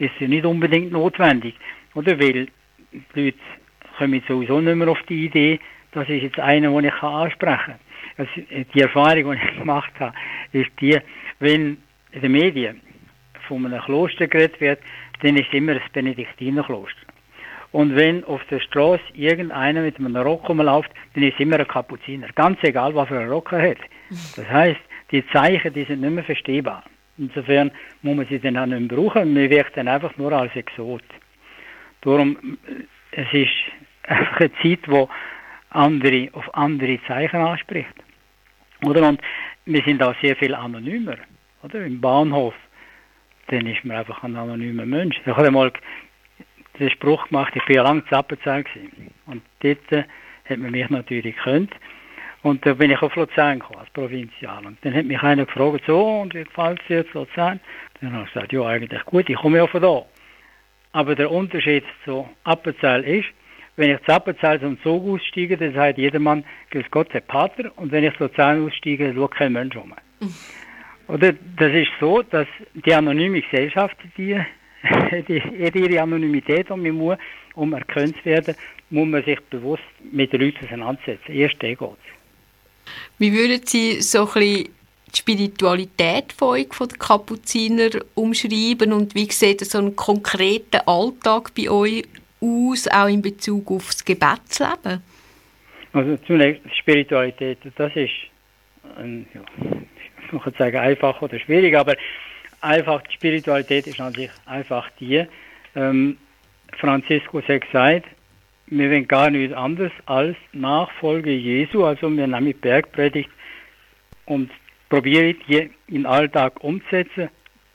[SPEAKER 2] ist ja nicht unbedingt notwendig. Oder? Weil die Leute kommen sowieso nicht mehr auf die Idee, das ist jetzt einer, den ich ansprechen kann. Also die Erfahrung, die ich gemacht habe, ist die, wenn in den Medien von einem Kloster geredet wird, dann ist es immer das Benediktinerkloster. Und wenn auf der Straße irgendeiner mit einem Rock rumläuft, dann ist es immer ein Kapuziner. Ganz egal, was für einen Rock er hat. Das heisst, die Zeichen, die sind nicht mehr verstehbar. Insofern muss man sie dann auch nicht mehr brauchen. Man wirkt dann einfach nur als Exot. Darum, es ist einfach eine Zeit, wo auf andere Zeichen anspricht. Oder? Und wir sind auch sehr viel anonymer. Oder? Im Bahnhof, dann ist man einfach ein anonymer Mensch. Ich habe mal den Spruch gemacht, ich war ja lange in Appenzell gewesen. Und dort hat man mich natürlich gekannt. Und da bin ich auf Luzern gekommen, als Provinzial. Und dann hat mich einer gefragt, so, und wie gefällt es dir jetzt Luzern? Dann habe ich gesagt, ja, eigentlich gut, ich komme ja von da. Aber der Unterschied zu Appenzell ist, wenn ich zu Appenzell zum Zug aussteige, dann sagt jedermann, grüß Gott, Herr Pater. Und wenn ich zu Luzern aussteige, dann schaut kein Mensch rum. Oder das ist so, dass die anonyme Gesellschaft, die ihre Anonymität, und man muss, um erkannt zu werden, muss man sich bewusst mit den Leuten auseinandersetzen. Erst dann geht's.
[SPEAKER 1] Wie würden Sie so ein bisschen die Spiritualität von den Kapuziner umschreiben und wie sieht so ein konkreter Alltag bei euch aus, auch in Bezug auf das Gebetsleben?
[SPEAKER 2] Also zunächst Spiritualität, das ist, ich kann sagen, einfach oder schwierig, aber einfach die Spiritualität ist an sich einfach die. Franziskus hat gesagt, wir wollen gar nichts anderes als Nachfolge Jesu, also wir nehmen die Bergpredigt und probieren die in den Alltag umzusetzen.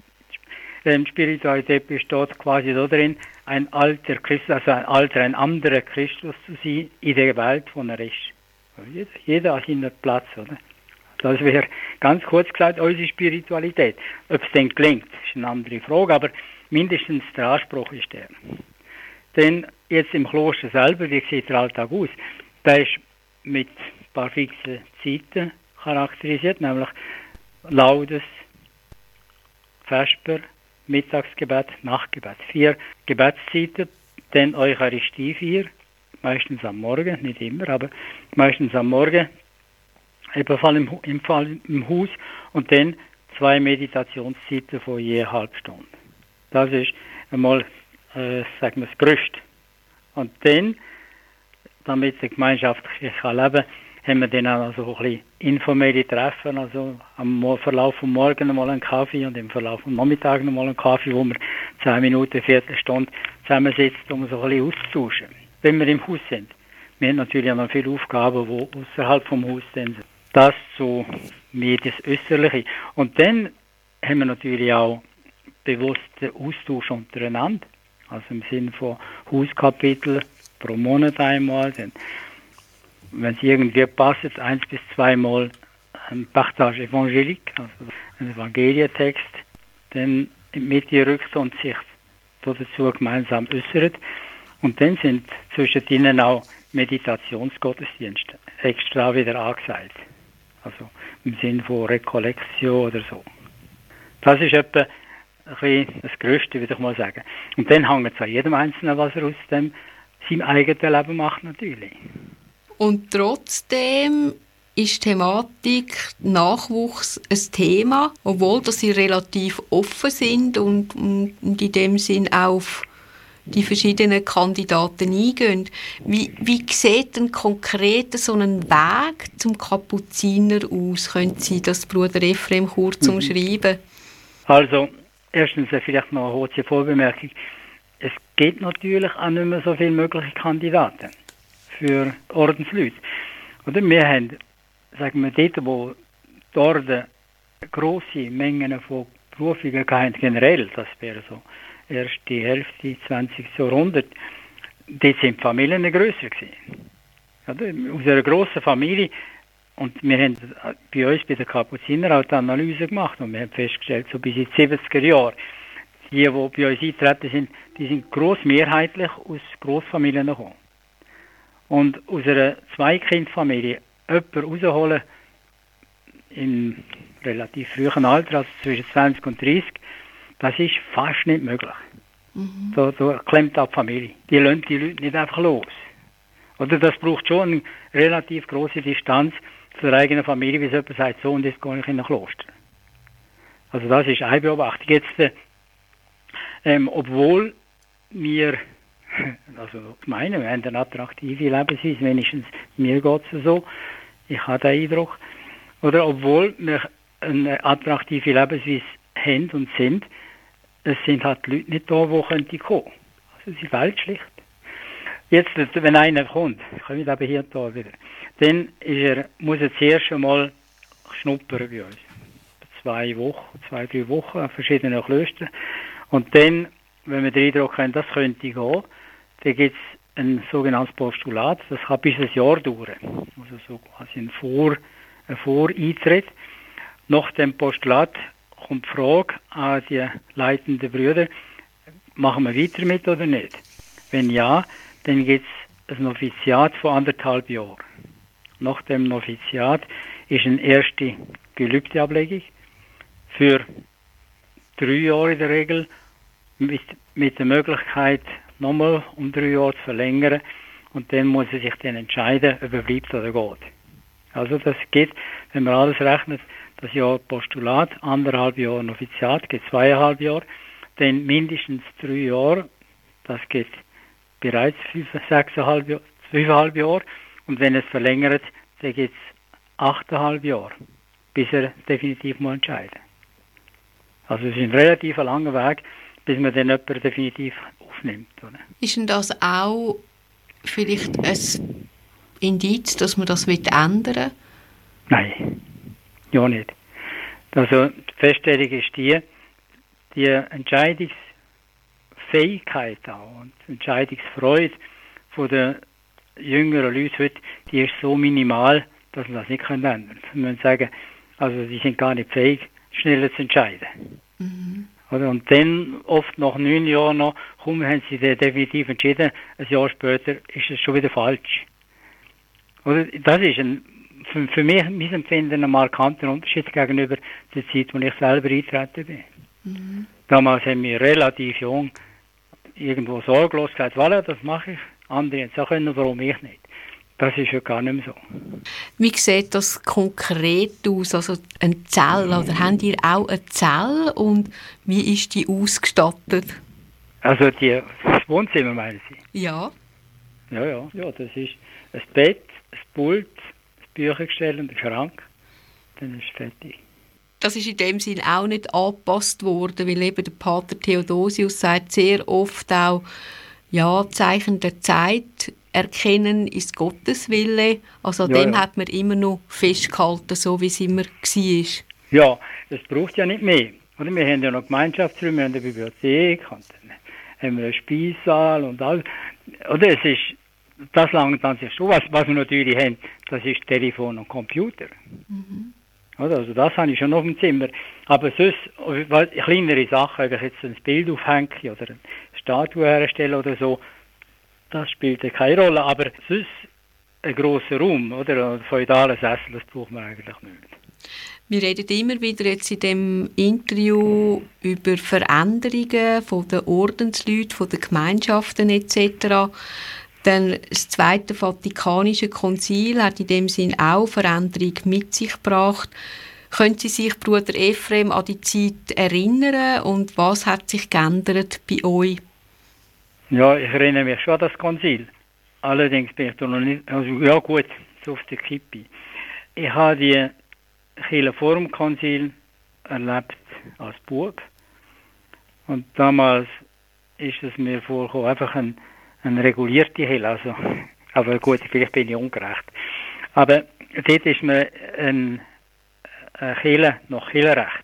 [SPEAKER 2] Spiritualität besteht quasi darin, ein alter Christus, also ein anderer Christus zu sein in der Welt, wo er ist. Jeder an seinem Platz, oder? Das wäre ganz kurz gesagt unsere Spiritualität. Ob es denn gelingt, ist eine andere Frage, aber mindestens der Anspruch ist der. Denn jetzt im Kloster selber, wie sieht der Alltag aus? Der ist mit ein paar fixen Zeiten charakterisiert, nämlich Laudes, Vesper, Mittagsgebet, Nachtgebet. 4 Gebetszeiten, dann Eucharistie 4, meistens am Morgen, nicht immer, aber meistens am Morgen, ebenfalls im Haus, und dann 2 Meditationszeiten von je eine halbe Stunde. Das ist einmal, sagen wir, das Größte. Und dann, damit der gemeinschaftlich leben kann, haben wir dann auch so ein bisschen informelle Treffen, also am Verlauf vom Morgen einmal einen Kaffee und im Verlauf vom Nachmittag nochmal einen Kaffee, wo wir 10 Minuten, Viertelstunde zusammensitzen, um so ein bisschen auszutauschen, wenn wir im Haus sind. Wir haben natürlich auch noch viele Aufgaben, die außerhalb vom Haus sind. Das so wie das Äußerliche. Und dann haben wir natürlich auch bewussten Austausch untereinander, also im Sinne von Hauskapitel pro Monat einmal. Wenn es irgendwie passt, 1 bis 2 Mal ein Partage évangélique, also ein Evangelientext, dann mit die rückt und sich dazu gemeinsam äußert. Und dann sind zwischen ihnen auch Meditationsgottesdienste extra wieder angesagt. Also im Sinne von Rekollektion oder so. Das ist etwa ein bisschen das Größte, würde ich mal sagen. Und dann hängt es an jedem Einzelnen, was er aus seinem eigenen Leben macht, natürlich.
[SPEAKER 1] Und trotzdem ist die Thematik Nachwuchs ein Thema, obwohl dass sie relativ offen sind und in dem Sinn auch auf die verschiedenen Kandidaten eingehen. Wie sieht denn konkret so ein Weg zum Kapuziner aus? Können Sie das, Bruder Ephrem, kurz umschreiben? Also,
[SPEAKER 2] erstens vielleicht noch eine kurze Vorbemerkung. Es gibt natürlich auch nicht mehr so viele mögliche Kandidaten für Ordensleute. Oder wir haben, sagen wir, dort, wo die Orden grosse Mengen von Berufungen hatten, generell, das wäre so erst die Hälfte, 20. Jahrhundert, dort sind die Familien grösser gewesen. Oder? Aus einer grossen Familie, und wir haben bei uns, bei den Kapuzinern, auch die Analyse gemacht und wir haben festgestellt, so bis in die 70er Jahre, die bei uns eingetreten sind, die sind grossmehrheitlich aus Grossfamilien gekommen. Und aus einer Zweikindfamilie jemanden rausholen im relativ frühen Alter, also zwischen 20 und 30, das ist fast nicht möglich. Da klemmt auch die Familie. Die lassen die Leute nicht einfach los. Oder das braucht schon eine relativ große Distanz zur eigenen Familie, wie es jemand sagt, so und jetzt gehe ich in ein Kloster. Also das ist eine Beobachtung. Jetzt, obwohl wir, also ich meine, wir haben eine attraktive Lebensweise, wenigstens mir geht es so, ich habe den Eindruck, oder obwohl wir eine attraktive Lebensweise haben und sind, es sind halt die Leute nicht da, die könnten kommen. Also sie fehlt schlicht. Jetzt, wenn einer kommt, ich komme aber hier da wieder, dann muss er zuerst einmal schnuppern bei uns. 2, 3 Wochen an verschiedenen Klöstern. Und dann, wenn wir den Eindruck haben, das könnte gehen, dann gibt es ein sogenanntes Postulat, das kann bis ein Jahr dauern. Also so quasi ein Voreintritt. Nach dem Postulat kommt die Frage an die leitenden Brüder, machen wir weiter mit oder nicht? Wenn ja, dann gibt es ein Noviziat von 1,5 Jahren. Nach dem Noviziat ist eine erste Gelübdeablegung für 3 Jahre in der Regel, mit der Möglichkeit, nochmal um 3 Jahre zu verlängern. Und dann muss er sich dann entscheiden, ob er bleibt oder geht. Also das geht, wenn man alles rechnet, das Jahr Postulat, 1,5 Jahre Noviziat, geht 2,5 Jahre, dann mindestens 3 Jahre, das geht bereits 5,5 Jahre. Und wenn es verlängert, dann geht es 8,5 Jahre, bis er definitiv mal entscheiden. Also es ist ein relativ langer Weg, bis man dann jemanden definitiv aufnimmt. Oder?
[SPEAKER 1] Ist denn das auch vielleicht ein Indiz, dass man das ändern will?
[SPEAKER 2] Nein, ja nicht. Also die Feststellung ist die Entscheidungsfähigkeit auch und die Entscheidungsfreude von den jüngeren Leuten heute, die ist so minimal, dass man das nicht ändern kann. Wir müssen sagen, also die sind gar nicht fähig, schneller zu entscheiden. Oder? Und dann, oft nach 9 Jahren noch, haben sie definitiv entschieden, ein Jahr später ist es schon wieder falsch. Oder? Das ist für mich, mein Empfinden, ein markanter Unterschied gegenüber der Zeit, als ich selber eingetreten bin. Damals haben wir relativ jung irgendwo sorglos gesagt, voilà, das mache ich. Andere haben es auch können, warum ich nicht. Das ist ja gar nicht mehr so.
[SPEAKER 1] Wie sieht das konkret aus? Also eine Zelle, oder habt ihr auch eine Zelle und wie ist die ausgestattet?
[SPEAKER 2] Also das Wohnzimmer, meinen Sie?
[SPEAKER 1] Ja.
[SPEAKER 2] Ja, das ist ein Bett, ein Pult, ein Büchergestell und ein Schrank. Dann ist es fertig.
[SPEAKER 1] Das ist in dem Sinn auch nicht angepasst worden, weil eben der Pater Theodosius sagt sehr oft auch, ja, Zeichen der Zeit erkennen ist Gottes Wille. Also an dem hat man immer noch festgehalten, so wie es immer war.
[SPEAKER 2] Ja, das braucht ja nicht mehr. Oder? Wir haben ja noch Gemeinschaftsräume, wir haben eine Bibliothek, und dann haben wir einen Speissaal und alles. Oder das langt an sich schon. Was wir natürlich haben, das ist Telefon und Computer. Oder? Also das habe ich schon auf dem Zimmer. Aber sonst, kleinere Sachen, ob ich jetzt ein Bild aufhänge oder eine Statue herstelle oder so, das spielt ja keine Rolle. Aber sonst ein grosser Raum, oder? Ein feudaler Sessel, das braucht man eigentlich nicht.
[SPEAKER 1] Wir reden immer wieder jetzt in dem Interview über Veränderungen von den Ordensleuten, von den Gemeinschaften etc. Dann das Zweite Vatikanische Konzil hat in dem Sinn auch Veränderung mit sich gebracht. Können Sie sich, Bruder Ephrem, an die Zeit erinnern und was hat sich geändert bei euch?
[SPEAKER 2] Ja, ich erinnere mich schon an das Konzil. Allerdings bin ich da noch nicht, also ja gut, so auf der Kippe. Ich habe die Kirche vor dem Konzil erlebt als Bub. Und damals ist es mir vorgekommen, einfach eine regulierte Kirche. Also, aber gut, vielleicht bin ich ungerecht. Aber dort ist mir eine Kirche nach Kirchenrecht.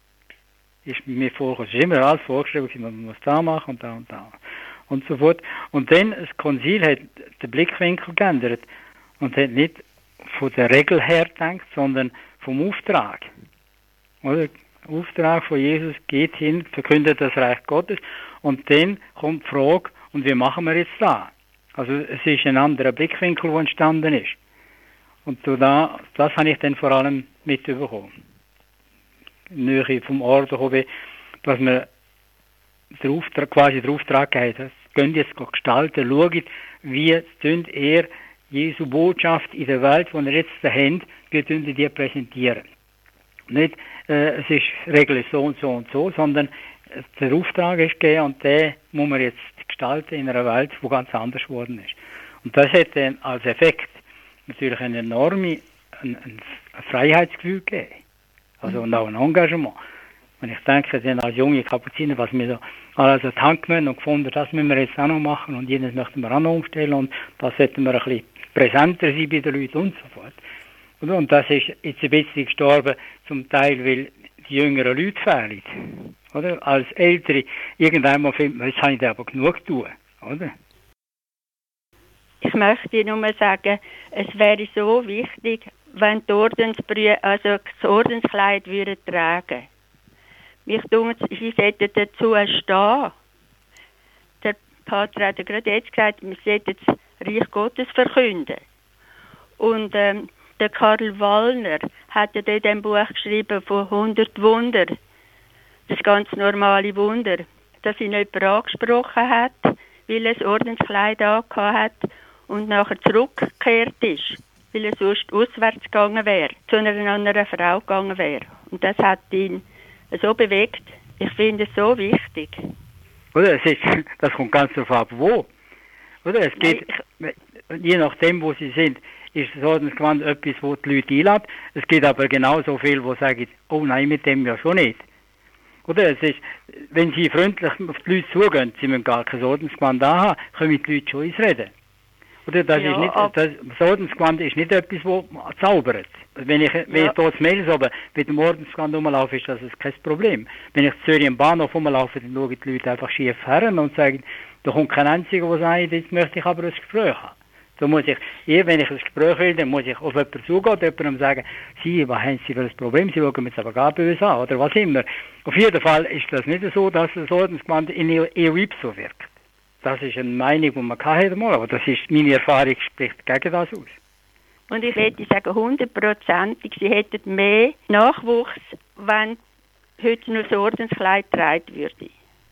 [SPEAKER 2] Ist mir vorgekommen. Es ist immer alles vorgeschrieben, man muss da machen und da und da. Und so fort. Und dann, das Konzil hat den Blickwinkel geändert und hat nicht von der Regel her gedacht, sondern vom Auftrag. Oder? Der Auftrag von Jesus geht hin, verkündet das Reich Gottes und dann kommt die Frage, und wie machen wir jetzt da? Also es ist ein anderer Blickwinkel, der entstanden ist. Und so das habe ich dann vor allem mitbekommen. Nähe vom Ort, dass man quasi den Auftrag gegeben hat. Könnt ihr jetzt gestalten, schaut, wie könnt ihr Jesu Botschaft in der Welt, die ihr jetzt habt, wie könnt ihr die präsentieren. Nicht, es ist Regel so und so und so, sondern der Auftrag ist gegeben und den muss man jetzt gestalten in einer Welt, die ganz anders geworden ist. Und das hat dann als Effekt natürlich ein enormes ein Freiheitsgefühl gegeben. Also, und auch ein Engagement. Wenn ich denke, dann als junge Kapuziner, was wir so alles an die Hand genommen und gefunden, das müssen wir jetzt auch noch machen und jenes möchten wir auch noch umstellen und das sollten wir ein bisschen präsenter sein bei den Leuten und so fort. Und das ist jetzt ein bisschen gestorben, zum Teil, weil die jüngeren Leute fehlen. Oder? Als Ältere, irgendwann mal findet man, jetzt habe ich da aber genug tun. Oder?
[SPEAKER 3] Ich möchte nur sagen, es wäre so wichtig, wenn die das Ordenskleid würden tragen. Ich denke, sie sollten dazu stehen. Der Pater hat ja gerade jetzt gesagt, wir sollten das Reich Gottes verkünden. Und der Karl Wallner hat ja dort ein Buch geschrieben von 100 Wunder. Das ganz normale Wunder. Dass ihn jemand angesprochen hat, weil er das Ordenskleid angehabt hat und nachher zurückgekehrt ist, weil er sonst auswärts gegangen wäre, zu einer anderen Frau gegangen wäre. Und das hat ihn so bewegt. Ich finde es so wichtig.
[SPEAKER 2] Oder? Das kommt ganz darauf ab, wo. Oder? Es geht, je nachdem, wo sie sind, ist das Ordensgewand etwas, wo die Leute einlädt. Es gibt aber genauso viele, die sagen, oh nein, mit dem ja schon nicht. Oder? Es ist, wenn sie freundlich auf die Leute zugehen, sie müssen gar kein Ordensgewand haben, können die Leute schon uns reden. Oder? Das Ordensgewand ist nicht etwas, das zaubert. Wenn ich hier das Mails oben mit dem Ordensgewand rumlaufe, ist das kein Problem. Wenn ich zu Zürich im Bahnhof rumlaufe, dann schauen die Leute einfach schief her und sagen, da kommt kein Einziger, der sagt, jetzt möchte ich aber ein Gespräch haben. So muss ich, wenn ich ein Gespräch will, dann muss ich auf jemanden zugehen und jemandem sagen, Sie, was haben Sie für ein Problem? Sie schauen mich jetzt aber gar böse an, oder was immer. Auf jeden Fall ist das nicht so, dass das Ordensgewand in eo ipso wirkt. Das ist eine Meinung, die man hatte, aber das ist, meine Erfahrung spricht gegen das aus.
[SPEAKER 3] Und ich würde sagen, 100%, sie hätten mehr Nachwuchs, wenn heute nur das Ordenskleid getragen würde.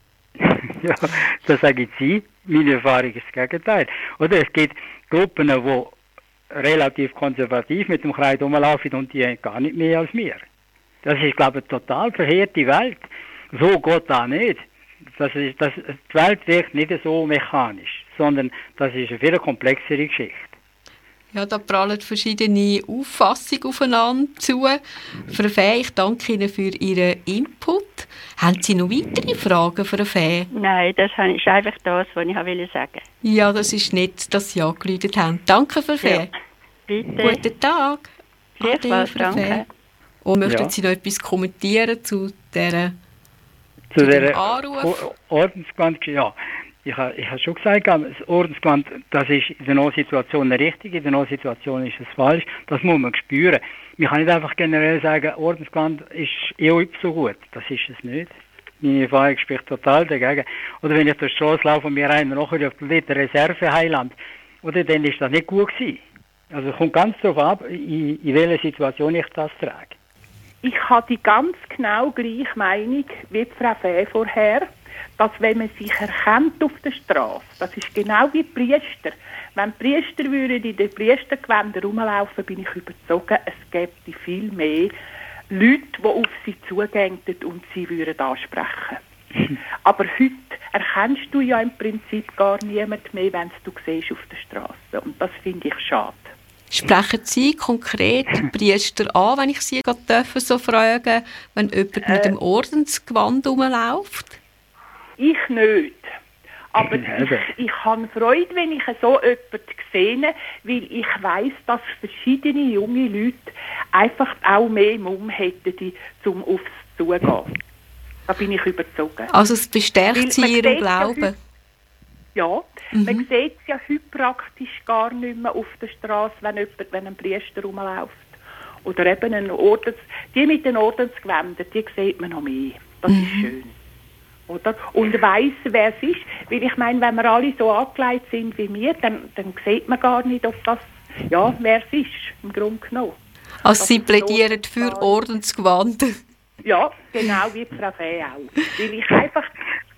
[SPEAKER 2] Ja, das sage ich. Meine Erfahrung ist das Gegenteil. Oder es gibt Gruppen, die relativ konservativ mit dem Kleid rumlaufen und die haben gar nicht mehr als wir. Das ist, glaube ich, eine total verheerte Welt. So geht das nicht. Die Welt wirkt nicht so mechanisch, sondern das ist eine viel komplexere Geschichte.
[SPEAKER 1] Ja, da prallen verschiedene Auffassungen aufeinander zu. Frau Fee, ich danke Ihnen für Ihren Input. Haben Sie noch weitere Fragen, Frau Fee?
[SPEAKER 3] Nein, das ist einfach das, was ich sagen wollte.
[SPEAKER 1] Ja, das ist nett, dass Sie angerufen haben. Danke, Frau Fee.
[SPEAKER 3] Ja, bitte.
[SPEAKER 1] Guten Tag.
[SPEAKER 3] Ade, Frau Fee.
[SPEAKER 1] Und möchten Sie noch etwas kommentieren zu dieser Anruf?
[SPEAKER 2] Ordensgewand? Ja. Ich habe schon gesagt, das Ordensgewand, das ist in der Notsituation richtig, in der Notsituation ist es falsch. Das muss man spüren. Man kann nicht einfach generell sagen, Ordensgewand ist so gut. Das ist es nicht. Meine Erfahrung spricht total dagegen. Oder wenn ich durch die Straße laufe und mir einer nachher auf der Reserveheiland, oder dann ist das nicht gut gewesen. Also es kommt ganz darauf ab, in welcher Situation ich das trage.
[SPEAKER 4] Ich habe die ganz genau gleiche Meinung wie Frau Fee vorher, dass wenn man sich erkennt auf der Straße, das ist genau wie die Priester. Wenn die Priester würden in den Priestergewändern rumlaufen, bin ich überzeugt, es gäbe viel mehr Leute, die auf sie zugehen und sie würden ansprechen. Aber heute erkennst du ja im Prinzip gar niemand mehr, wenn du siehst auf der Straße. Und das finde ich schade.
[SPEAKER 1] Sprechen Sie konkret Priester an, wenn ich Sie gerade so fragen, wenn jemand mit dem Ordensgewand rumläuft?
[SPEAKER 4] Ich nicht. Aber ich habe Freude, wenn ich so jemanden sehe, weil ich weiss, dass verschiedene junge Leute einfach auch mehr Mumm hätten, um aufs Zugehen. Da bin ich überzeugt.
[SPEAKER 1] Also es bestärkt Sie Ihren Glauben?
[SPEAKER 4] Ja, man sieht es ja heute praktisch gar nicht mehr auf der Straße, wenn ein Priester rumläuft. Oder eben die mit den Ordensgewändern, die sieht man noch mehr. Das ist schön. Oder? Und weiss, wer es ist. Weil ich meine, wenn wir alle so angelegt sind wie wir, dann sieht man gar nicht, ob das, wer es ist, im Grunde genommen.
[SPEAKER 1] Also Sie plädieren für Ordensgewand?
[SPEAKER 4] Ja, genau wie Frau Fee auch. Weil ich einfach das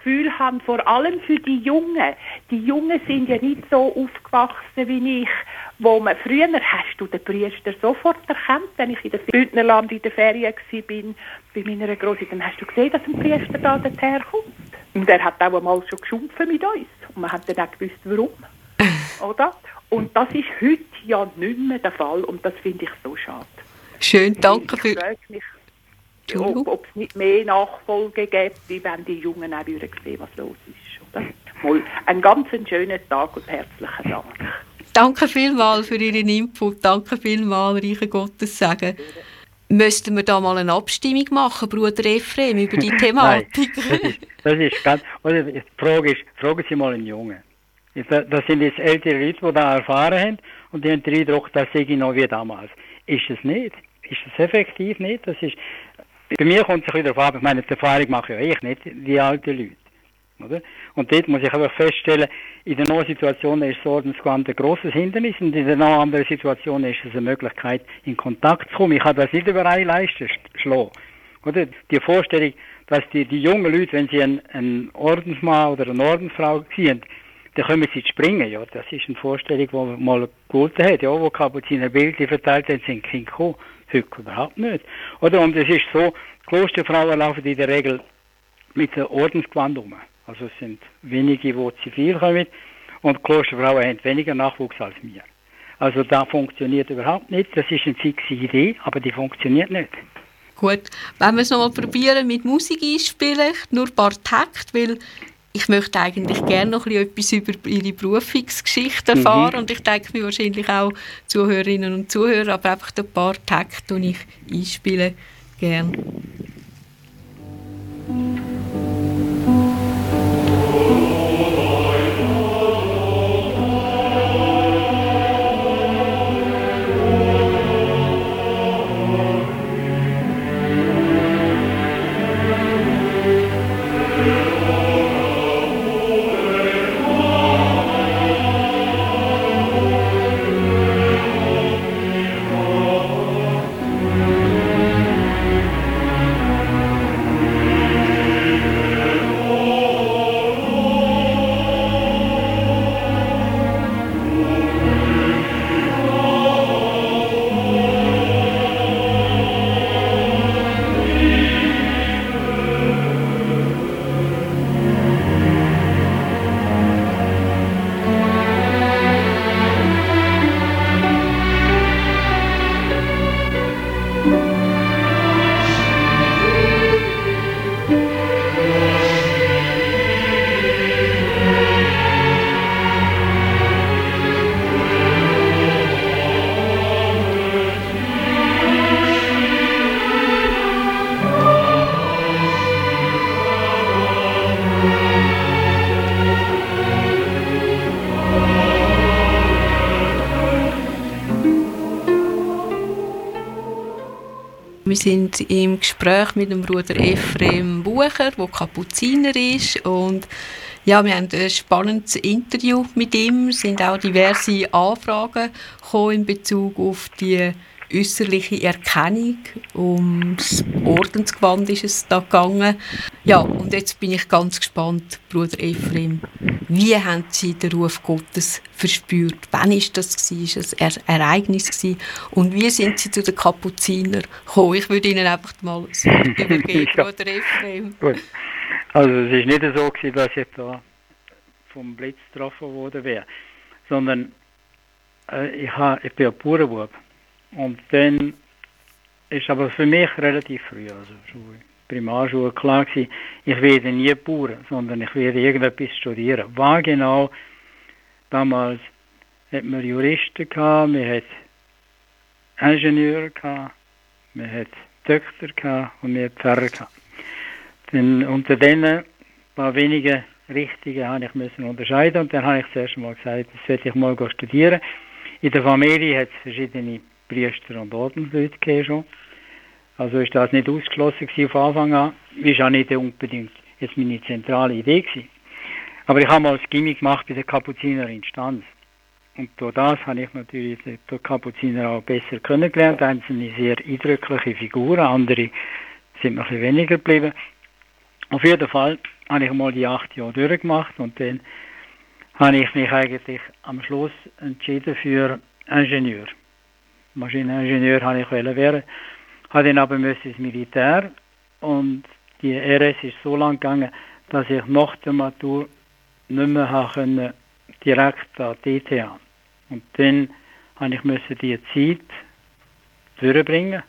[SPEAKER 4] Gefühl habe, vor allem für die Jungen sind ja nicht so aufgewachsen wie ich, wo man früher, hast du den Priester sofort erkannt, wenn ich in der Bündnerland in der Ferien war, bei meiner Grossi, dann hast du gesehen, dass ein Priester da dorthin kommt. Und er hat auch einmal schon geschumpfen mit uns. Und man hat dann auch gewusst, warum. Oder? Und das ist heute ja nicht mehr der Fall. Und das finde ich so schade.
[SPEAKER 1] Schön, danke
[SPEAKER 4] ich
[SPEAKER 1] für...
[SPEAKER 4] frage mich, ob es nicht mehr Nachfolge gibt, wie wenn die Jungen auch sehen, was los ist. Oder? Mal einen ganz schönen Tag und herzlichen Dank.
[SPEAKER 1] Danke vielmals für Ihren Input. Danke vielmals, reiche Gottes Segen. Müssten wir da mal eine Abstimmung machen, Bruder Ephraim, über die Thematik?
[SPEAKER 2] Nein, das ist ganz... Oder die Frage ist, fragen Sie mal einen Jungen. Das sind jetzt ältere Leute, die das erfahren haben und die haben den Eindruck, das sei noch wie damals. Ist es nicht? Ist es effektiv nicht? Das ist... Bei mir kommt es ein bisschen darauf ab, ich meine, die Erfahrung mache ja ich nicht, die alten Leute. Oder? Und dort muss ich einfach feststellen, in der neuen Situation ist das Ordensgewand ein grosses Hindernis und in der noch anderen Situation ist es eine Möglichkeit, in Kontakt zu kommen. Ich kann das nicht über eine Leiste schlagen. Oder? Die Vorstellung, dass die jungen Leute, wenn sie einen Ordensmann oder eine Ordensfrau sehen, dann können sie springen. Ja, das ist eine Vorstellung, die mal gegolten hat, ja, wo Kapuziner Bilder verteilt haben, sind Kinder gekommen. Heute überhaupt nicht. Oder? Und es ist so, Klosterfrauen laufen in der Regel mit einem Ordensgewand um. Also es sind wenige, die zivil kommen und Klosterfrauen haben weniger Nachwuchs als wir. Also das funktioniert überhaupt nicht. Das ist eine fixe Idee, aber die funktioniert nicht.
[SPEAKER 1] Gut, wenn wir es noch mal probieren mit Musik einspielen, nur ein paar Takte, weil ich möchte eigentlich gerne noch etwas über Ihre Berufungsgeschichte erfahren und ich denke mir wahrscheinlich auch Zuhörerinnen und Zuhörer, aber einfach ein paar Takte, die ich einspiele, gerne. Wir sind im Gespräch mit dem Bruder Ephraim Bucher, der Kapuziner ist. Und ja, wir haben ein spannendes Interview mit ihm. Es sind auch diverse Anfragen gekommen in Bezug auf die äußerliche Erkennung. Ums Ordensgewand ist es da gegangen. Ja, und jetzt bin ich ganz gespannt, Bruder Ephraim. Wie haben Sie den Ruf Gottes verspürt? Wann war das? War es ein Ereignis gewesen? Und wie sind Sie zu den Kapuzinern gekommen? Ich würde Ihnen einfach mal das Wort übergeben, Bruder Ephraim.
[SPEAKER 2] Gut. Also es war nicht so gewesen, dass ich da vom Blitz getroffen worden wäre, sondern ich bin ein Bauernbub. Und dann ist aber für mich relativ früh, also schon in der Primarschule klar gewesen, ich werde nie Bauern, sondern ich werde irgendetwas studieren. Was genau? Damals hatten wir Juristen gehabt, wir hatten Ingenieure gehabt, wir hatten Töchter gehabt und wir hatten Pfarrer gehabt. Dann unter denen paar wenige Richtungen habe ich unterscheiden und dann habe ich zuerst mal gesagt, das werde ich mal studieren. In der Familie hat es verschiedene Priester und Ordensleute gegeben schon. Also ist das nicht ausgeschlossen gewesen von Anfang an. Ist auch nicht unbedingt jetzt meine zentrale Idee gewesen. Aber ich habe mal das Gimmick gemacht bei der Kapuziner Instanz. Und durch das habe ich natürlich die Kapuziner auch besser kennengelernt. Einzelne sehr eindrückliche Figuren, andere sind mir ein bisschen weniger geblieben. Auf jeden Fall habe ich mal die 8 Jahre durchgemacht und dann habe ich mich eigentlich am Schluss entschieden für Ingenieur. Maschineningenieur habe ich werden, habe dann aber ins Militär und die RS ist so lang gegangen, dass ich nach der Matur nicht mehr können, direkt an die ETH. Und dann musste ich die Zeit durchbringen,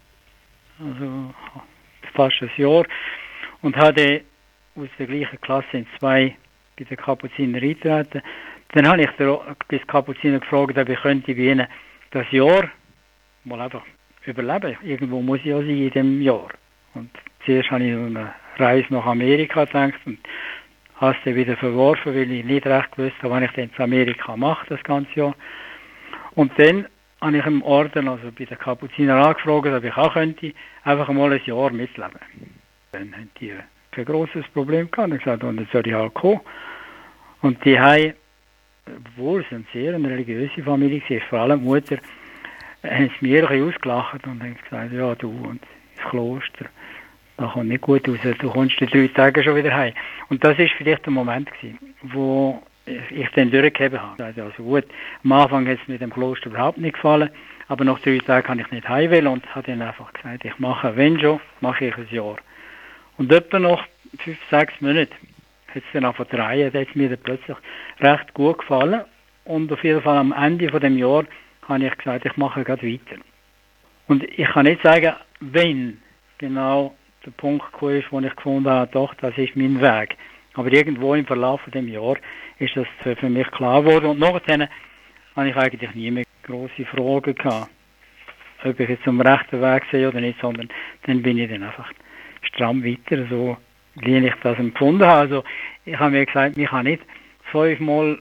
[SPEAKER 2] also fast ein Jahr, und habe aus der gleichen Klasse in 2 bei den Kapuziner eintreten. Dann habe ich das Kapuziner gefragt, ob ich könnte bei ihnen das Jahr mal einfach überleben. Irgendwo muss ich ja sein in diesem Jahr. Und zuerst habe ich an eine Reise nach Amerika gedacht und habe es dann wieder verworfen, weil ich nicht recht gewusst habe, wann ich denn in Amerika mache, das ganze Jahr. Und dann habe ich im Orden, also bei den Kapuziner angefragt, ob ich auch könnte, einfach mal ein Jahr mitleben. Dann haben die kein grosses Problem gehabt. Ich gesagt, und dann soll ich halt kommen. Und die haben, obwohl es eine sehr religiöse Familie war, vor allem die Mutter, haben sie mir ein bisschen ausgelacht und haben gesagt, ja du, und das Kloster, das kommt nicht gut raus, du kommst in 3 Tagen schon wieder heim. Und das war vielleicht der Moment gewesen, wo ich dann durchgegeben habe. Also gut, am Anfang hat es mir dem Kloster überhaupt nicht gefallen, aber nach 3 Tagen kann ich nicht heim wollen und habe dann einfach gesagt, ich mache, wenn schon, mache ich ein Jahr. Und etwa nach 5, 6 Monaten hat es dann angefangen zu drehen, da hat es mir dann plötzlich recht gut gefallen und auf jeden Fall am Ende von dem Jahr habe ich gesagt, ich mache gerade weiter. Und ich kann nicht sagen, wenn genau der Punkt gekommen ist, wo ich gefunden habe, doch, das ist mein Weg. Aber irgendwo im Verlauf von dem Jahr ist das für mich klar geworden. Und nachher habe ich eigentlich nie mehr grosse Fragen gehabt, ob ich jetzt am rechten Weg sehe oder nicht, sondern dann bin ich dann einfach stramm weiter, so wie ich das empfunden habe. Also ich habe mir gesagt, ich kann nicht 5-mal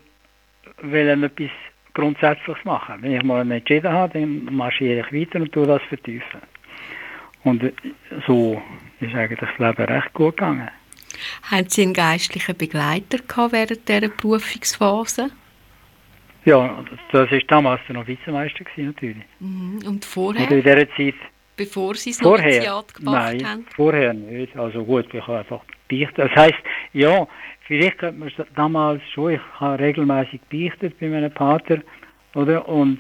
[SPEAKER 2] etwas Grundsätzliches machen. Wenn ich mal entschieden habe, dann marschiere ich weiter und tue das vertiefen. Und so ist eigentlich das Leben recht gut gegangen.
[SPEAKER 1] Haben Sie einen geistlichen Begleiter gehabt während dieser Berufungsphase?
[SPEAKER 2] Ja, das war damals noch Vizemeister natürlich.
[SPEAKER 1] Und vorher?
[SPEAKER 2] Oder in dieser Zeit.
[SPEAKER 1] Bevor Sie das Noviziat gemacht haben?
[SPEAKER 2] Nein, vorher nicht. Also gut, ich habe einfach beichtet. Das heisst, ja, vielleicht könnte man damals schon, ich habe regelmäßig beichtet bei meinem Pater, oder? Und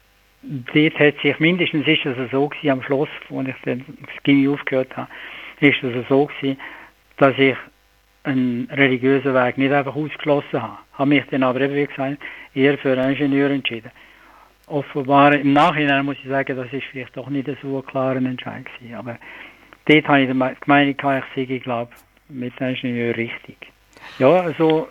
[SPEAKER 2] dort hat sich, mindestens ist es so gewesen, am Schluss, als ich dann das Gimmi aufgehört habe, ist es so gewesen, dass ich einen religiösen Weg nicht einfach ausgeschlossen habe. Habe mich dann aber eben, wie gesagt, eher für Ingenieur entschieden. Offenbar, im Nachhinein muss ich sagen, das ist vielleicht doch nicht so ein klarer Entscheid gewesen. Aber dort habe ich die Meinung gehabt, ich glaube, mit Ingenieur richtig. Ja, also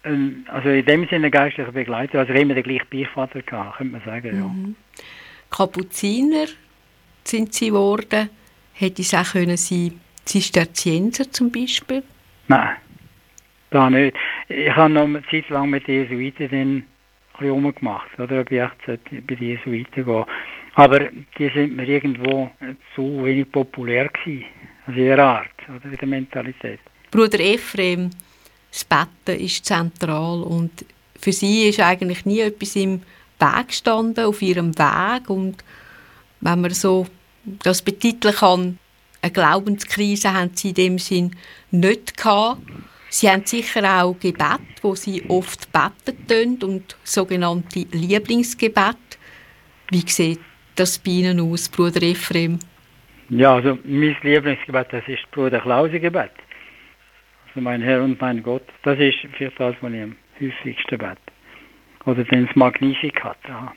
[SPEAKER 2] in dem Sinne geistlicher Begleiter, also immer den gleichen Beichtvater gehabt, könnte man sagen, ja.
[SPEAKER 1] Kapuziner sind Sie geworden. Hätte es auch können sein Zisterzienser zum Beispiel?
[SPEAKER 2] Nein, da nicht. Ich habe noch eine Zeit lang mit den Jesuiten dann rumgemacht, oder? Ob ich echt bei den Jesuiten gehen. Aber die sind mir irgendwo zu wenig populär gewesen. Also in der Art, oder in der Mentalität.
[SPEAKER 1] Bruder Ephrem, das Betten ist zentral und für Sie ist eigentlich nie etwas im Weg gestanden, auf Ihrem Weg. Und wenn man so das betiteln kann, eine Glaubenskrise haben Sie in dem Sinn nicht gehabt. Sie haben sicher auch Gebet, wo Sie oft beten und sogenannte Lieblingsgebet. Wie sieht das bei Ihnen aus, Bruder Ephrem?
[SPEAKER 2] Ja, also mein Lieblingsgebet, das ist das Bruder Klausi-Gebet. Also mein Herr und mein Gott, das ist vielleicht das, was ich am häufigsten bete. Oder dann das Magnificat. Ja.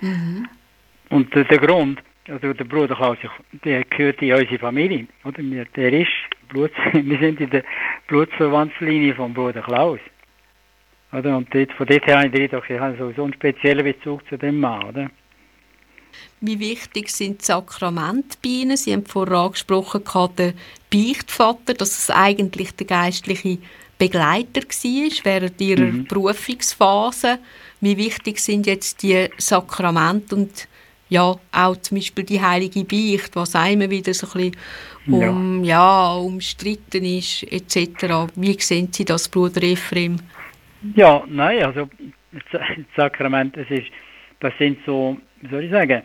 [SPEAKER 2] Und der Grund, also der Bruder Klaus, der gehört in unsere Familie. Oder? Der ist wir sind in der Blutsverwandtslinie vom Bruder Klaus. Oder? Und von dort her habe ich sowieso einen speziellen Bezug zu dem Mann. Oder?
[SPEAKER 1] Wie wichtig sind die Sakramente bei Ihnen? Sie haben vorher angesprochen, der Beichtvater, dass es eigentlich der geistliche Begleiter war während Ihrer Berufungsphase. Wie wichtig sind jetzt die Sakramente und ja, auch zum Beispiel die heilige Beicht, was immer wieder so ein bisschen umstritten ist, etc. Wie sehen Sie das, Bruder Ephrem?
[SPEAKER 2] Ja, nein, also das Sakrament, das sind so, wie soll ich sagen,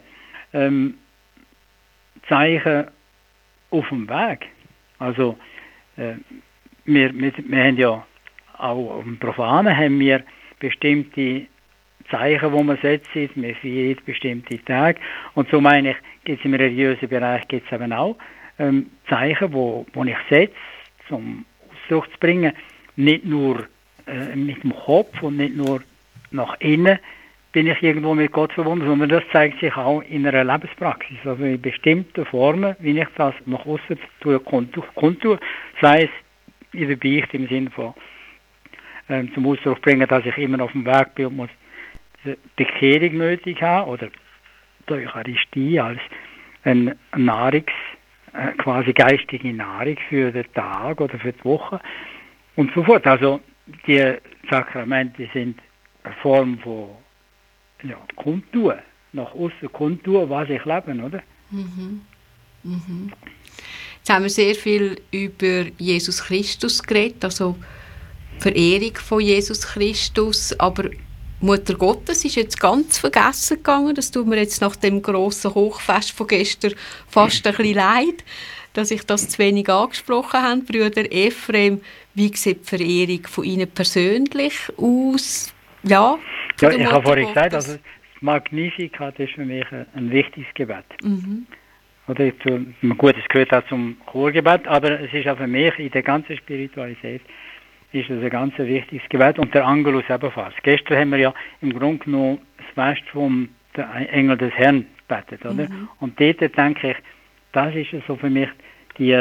[SPEAKER 2] Zeichen auf dem Weg. Also wir haben ja auch im Profanen haben wir bestimmte Zeichen, die man setzt, wir feiern bestimmte Tage. Und so meine ich, gibt es im religiösen Bereich gibt's eben auch Zeichen, wo ich setze, zum Ausdruck zu bringen, nicht nur mit dem Kopf und nicht nur nach innen bin ich irgendwo mit Gott verbunden, sondern das zeigt sich auch in einer Lebenspraxis, also in bestimmten Formen, wie ich das nach außen kundtue, sei es in der Beichte im Sinne von zum Ausdruck bringen, dass ich immer auf dem Weg bin und muss Bekehrung nötig haben oder die Eucharistie als eine quasi geistige Nahrung für den Tag oder für die Woche und so fort. Also die Sakramente sind eine Form von Kundtun, nach außen kundtun, was ich lebe, oder?
[SPEAKER 1] Jetzt haben wir sehr viel über Jesus Christus geredet, also Verehrung von Jesus Christus, aber Mutter Gottes ist jetzt ganz vergessen gegangen. Das tut mir jetzt nach dem grossen Hochfest von gestern fast ein bisschen leid, dass ich das zu wenig angesprochen habe. Brüder Ephrem, wie sieht die Verehrung von Ihnen persönlich aus? Ja,
[SPEAKER 2] ich habe vorhin gesagt, also das Magnificat ist für mich ein wichtiges Gebet. Oder gut, es gehört auch zum Chorgebet, aber es ist auch für mich in der ganzen Spiritualität ist es ein ganz wichtiges Gebet und der Angelus ebenfalls. Gestern haben wir ja im Grunde genommen das Fest vom Engel des Herrn gebetet, oder? Und dort denke ich, das ist so für mich die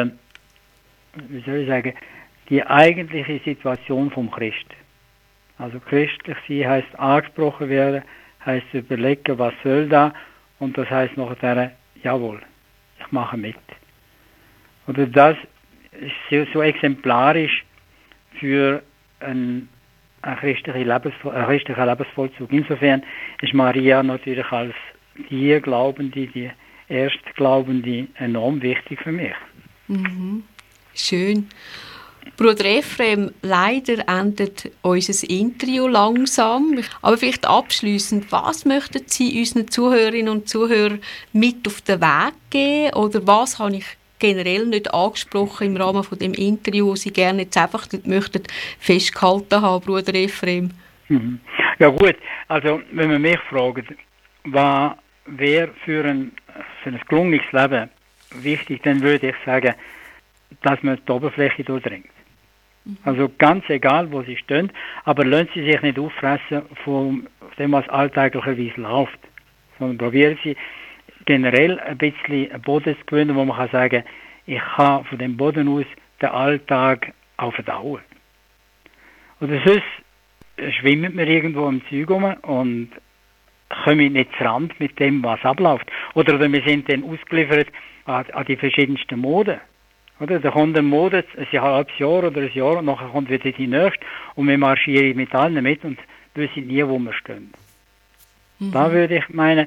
[SPEAKER 2] eigentliche Situation vom Christ. Also christlich sein heisst angesprochen werden, heisst überlegen, was soll da, und das heisst nachher, jawohl, ich mache mit. Oder das ist so exemplarisch für einen christlichen Lebensvollzug. Insofern ist Maria natürlich als die Glaubende, die Erstglaubende enorm wichtig für mich.
[SPEAKER 1] Schön. Bruder Ephrem, leider endet unser Interview langsam. Aber vielleicht abschliessend, was möchten Sie unseren Zuhörerinnen und Zuhörern mit auf den Weg geben? Oder was habe ich generell nicht angesprochen im Rahmen von dem Interview, wo Sie gerne jetzt einfach möchten festgehalten haben, Bruder Ephrem?
[SPEAKER 2] Ja gut, also wenn man mich fragt, was wäre für ein gelungenes Leben wichtig, dann würde ich sagen, dass man die Oberfläche durchdringt. Also ganz egal, wo Sie stehen, aber lassen Sie sich nicht auffressen von dem, was alltäglicherweise läuft, sondern probieren Sie generell ein bisschen einen Boden zu gewinnen, wo man kann sagen, ich kann von dem Boden aus den Alltag auch verdauen. Oder sonst schwimmen wir irgendwo im Zeug rum und kommen nicht zu Rand mit dem, was abläuft. Oder wir sind dann ausgeliefert an die verschiedensten Moden. Oder? Da kommt eine Mode, ein halbes Jahr oder ein Jahr, und nachher kommt wieder die nächste, und wir marschieren mit allen mit und wissen nie, wo wir stehen. Da würde ich meinen,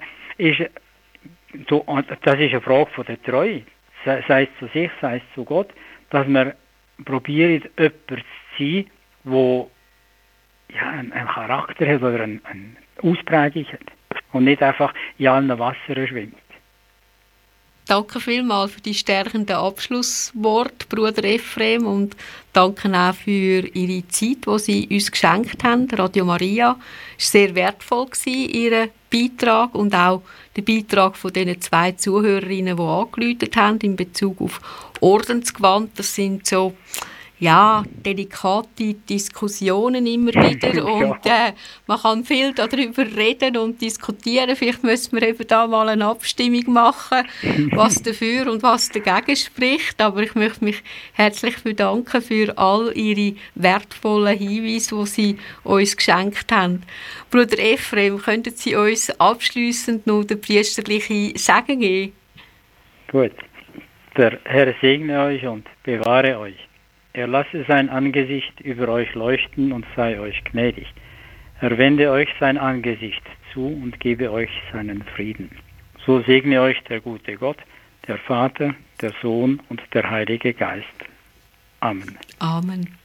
[SPEAKER 2] das ist eine Frage von der Treue, sei es zu sich, sei es zu Gott, dass wir probieren, jemand zu sein, der einen Charakter hat oder eine Ausprägung hat und nicht einfach in allen Wassern schwimmt.
[SPEAKER 1] Danke vielmals für die stärkenden Abschlussworte, Bruder Ephrem, und danke auch für Ihre Zeit, die Sie uns geschenkt haben. Radio Maria war sehr wertvoll, Ihr Beitrag, und auch der Beitrag von den 2 Zuhörerinnen, die angerufen haben in Bezug auf Ordensgewand. Das sind so delikate Diskussionen immer wieder, und man kann viel darüber reden und diskutieren. Vielleicht müssen wir eben da mal eine Abstimmung machen, was dafür und was dagegen spricht. Aber ich möchte mich herzlich bedanken für all Ihre wertvollen Hinweise, die Sie uns geschenkt haben. Bruder Ephrem, könnten Sie uns abschliessend noch den priesterlichen Segen geben?
[SPEAKER 2] Gut. Der Herr segne euch und bewahre euch. Er lasse sein Angesicht über euch leuchten und sei euch gnädig. Er wende euch sein Angesicht zu und gebe euch seinen Frieden. So segne euch der gute Gott, der Vater, der Sohn und der Heilige Geist. Amen.
[SPEAKER 1] Amen.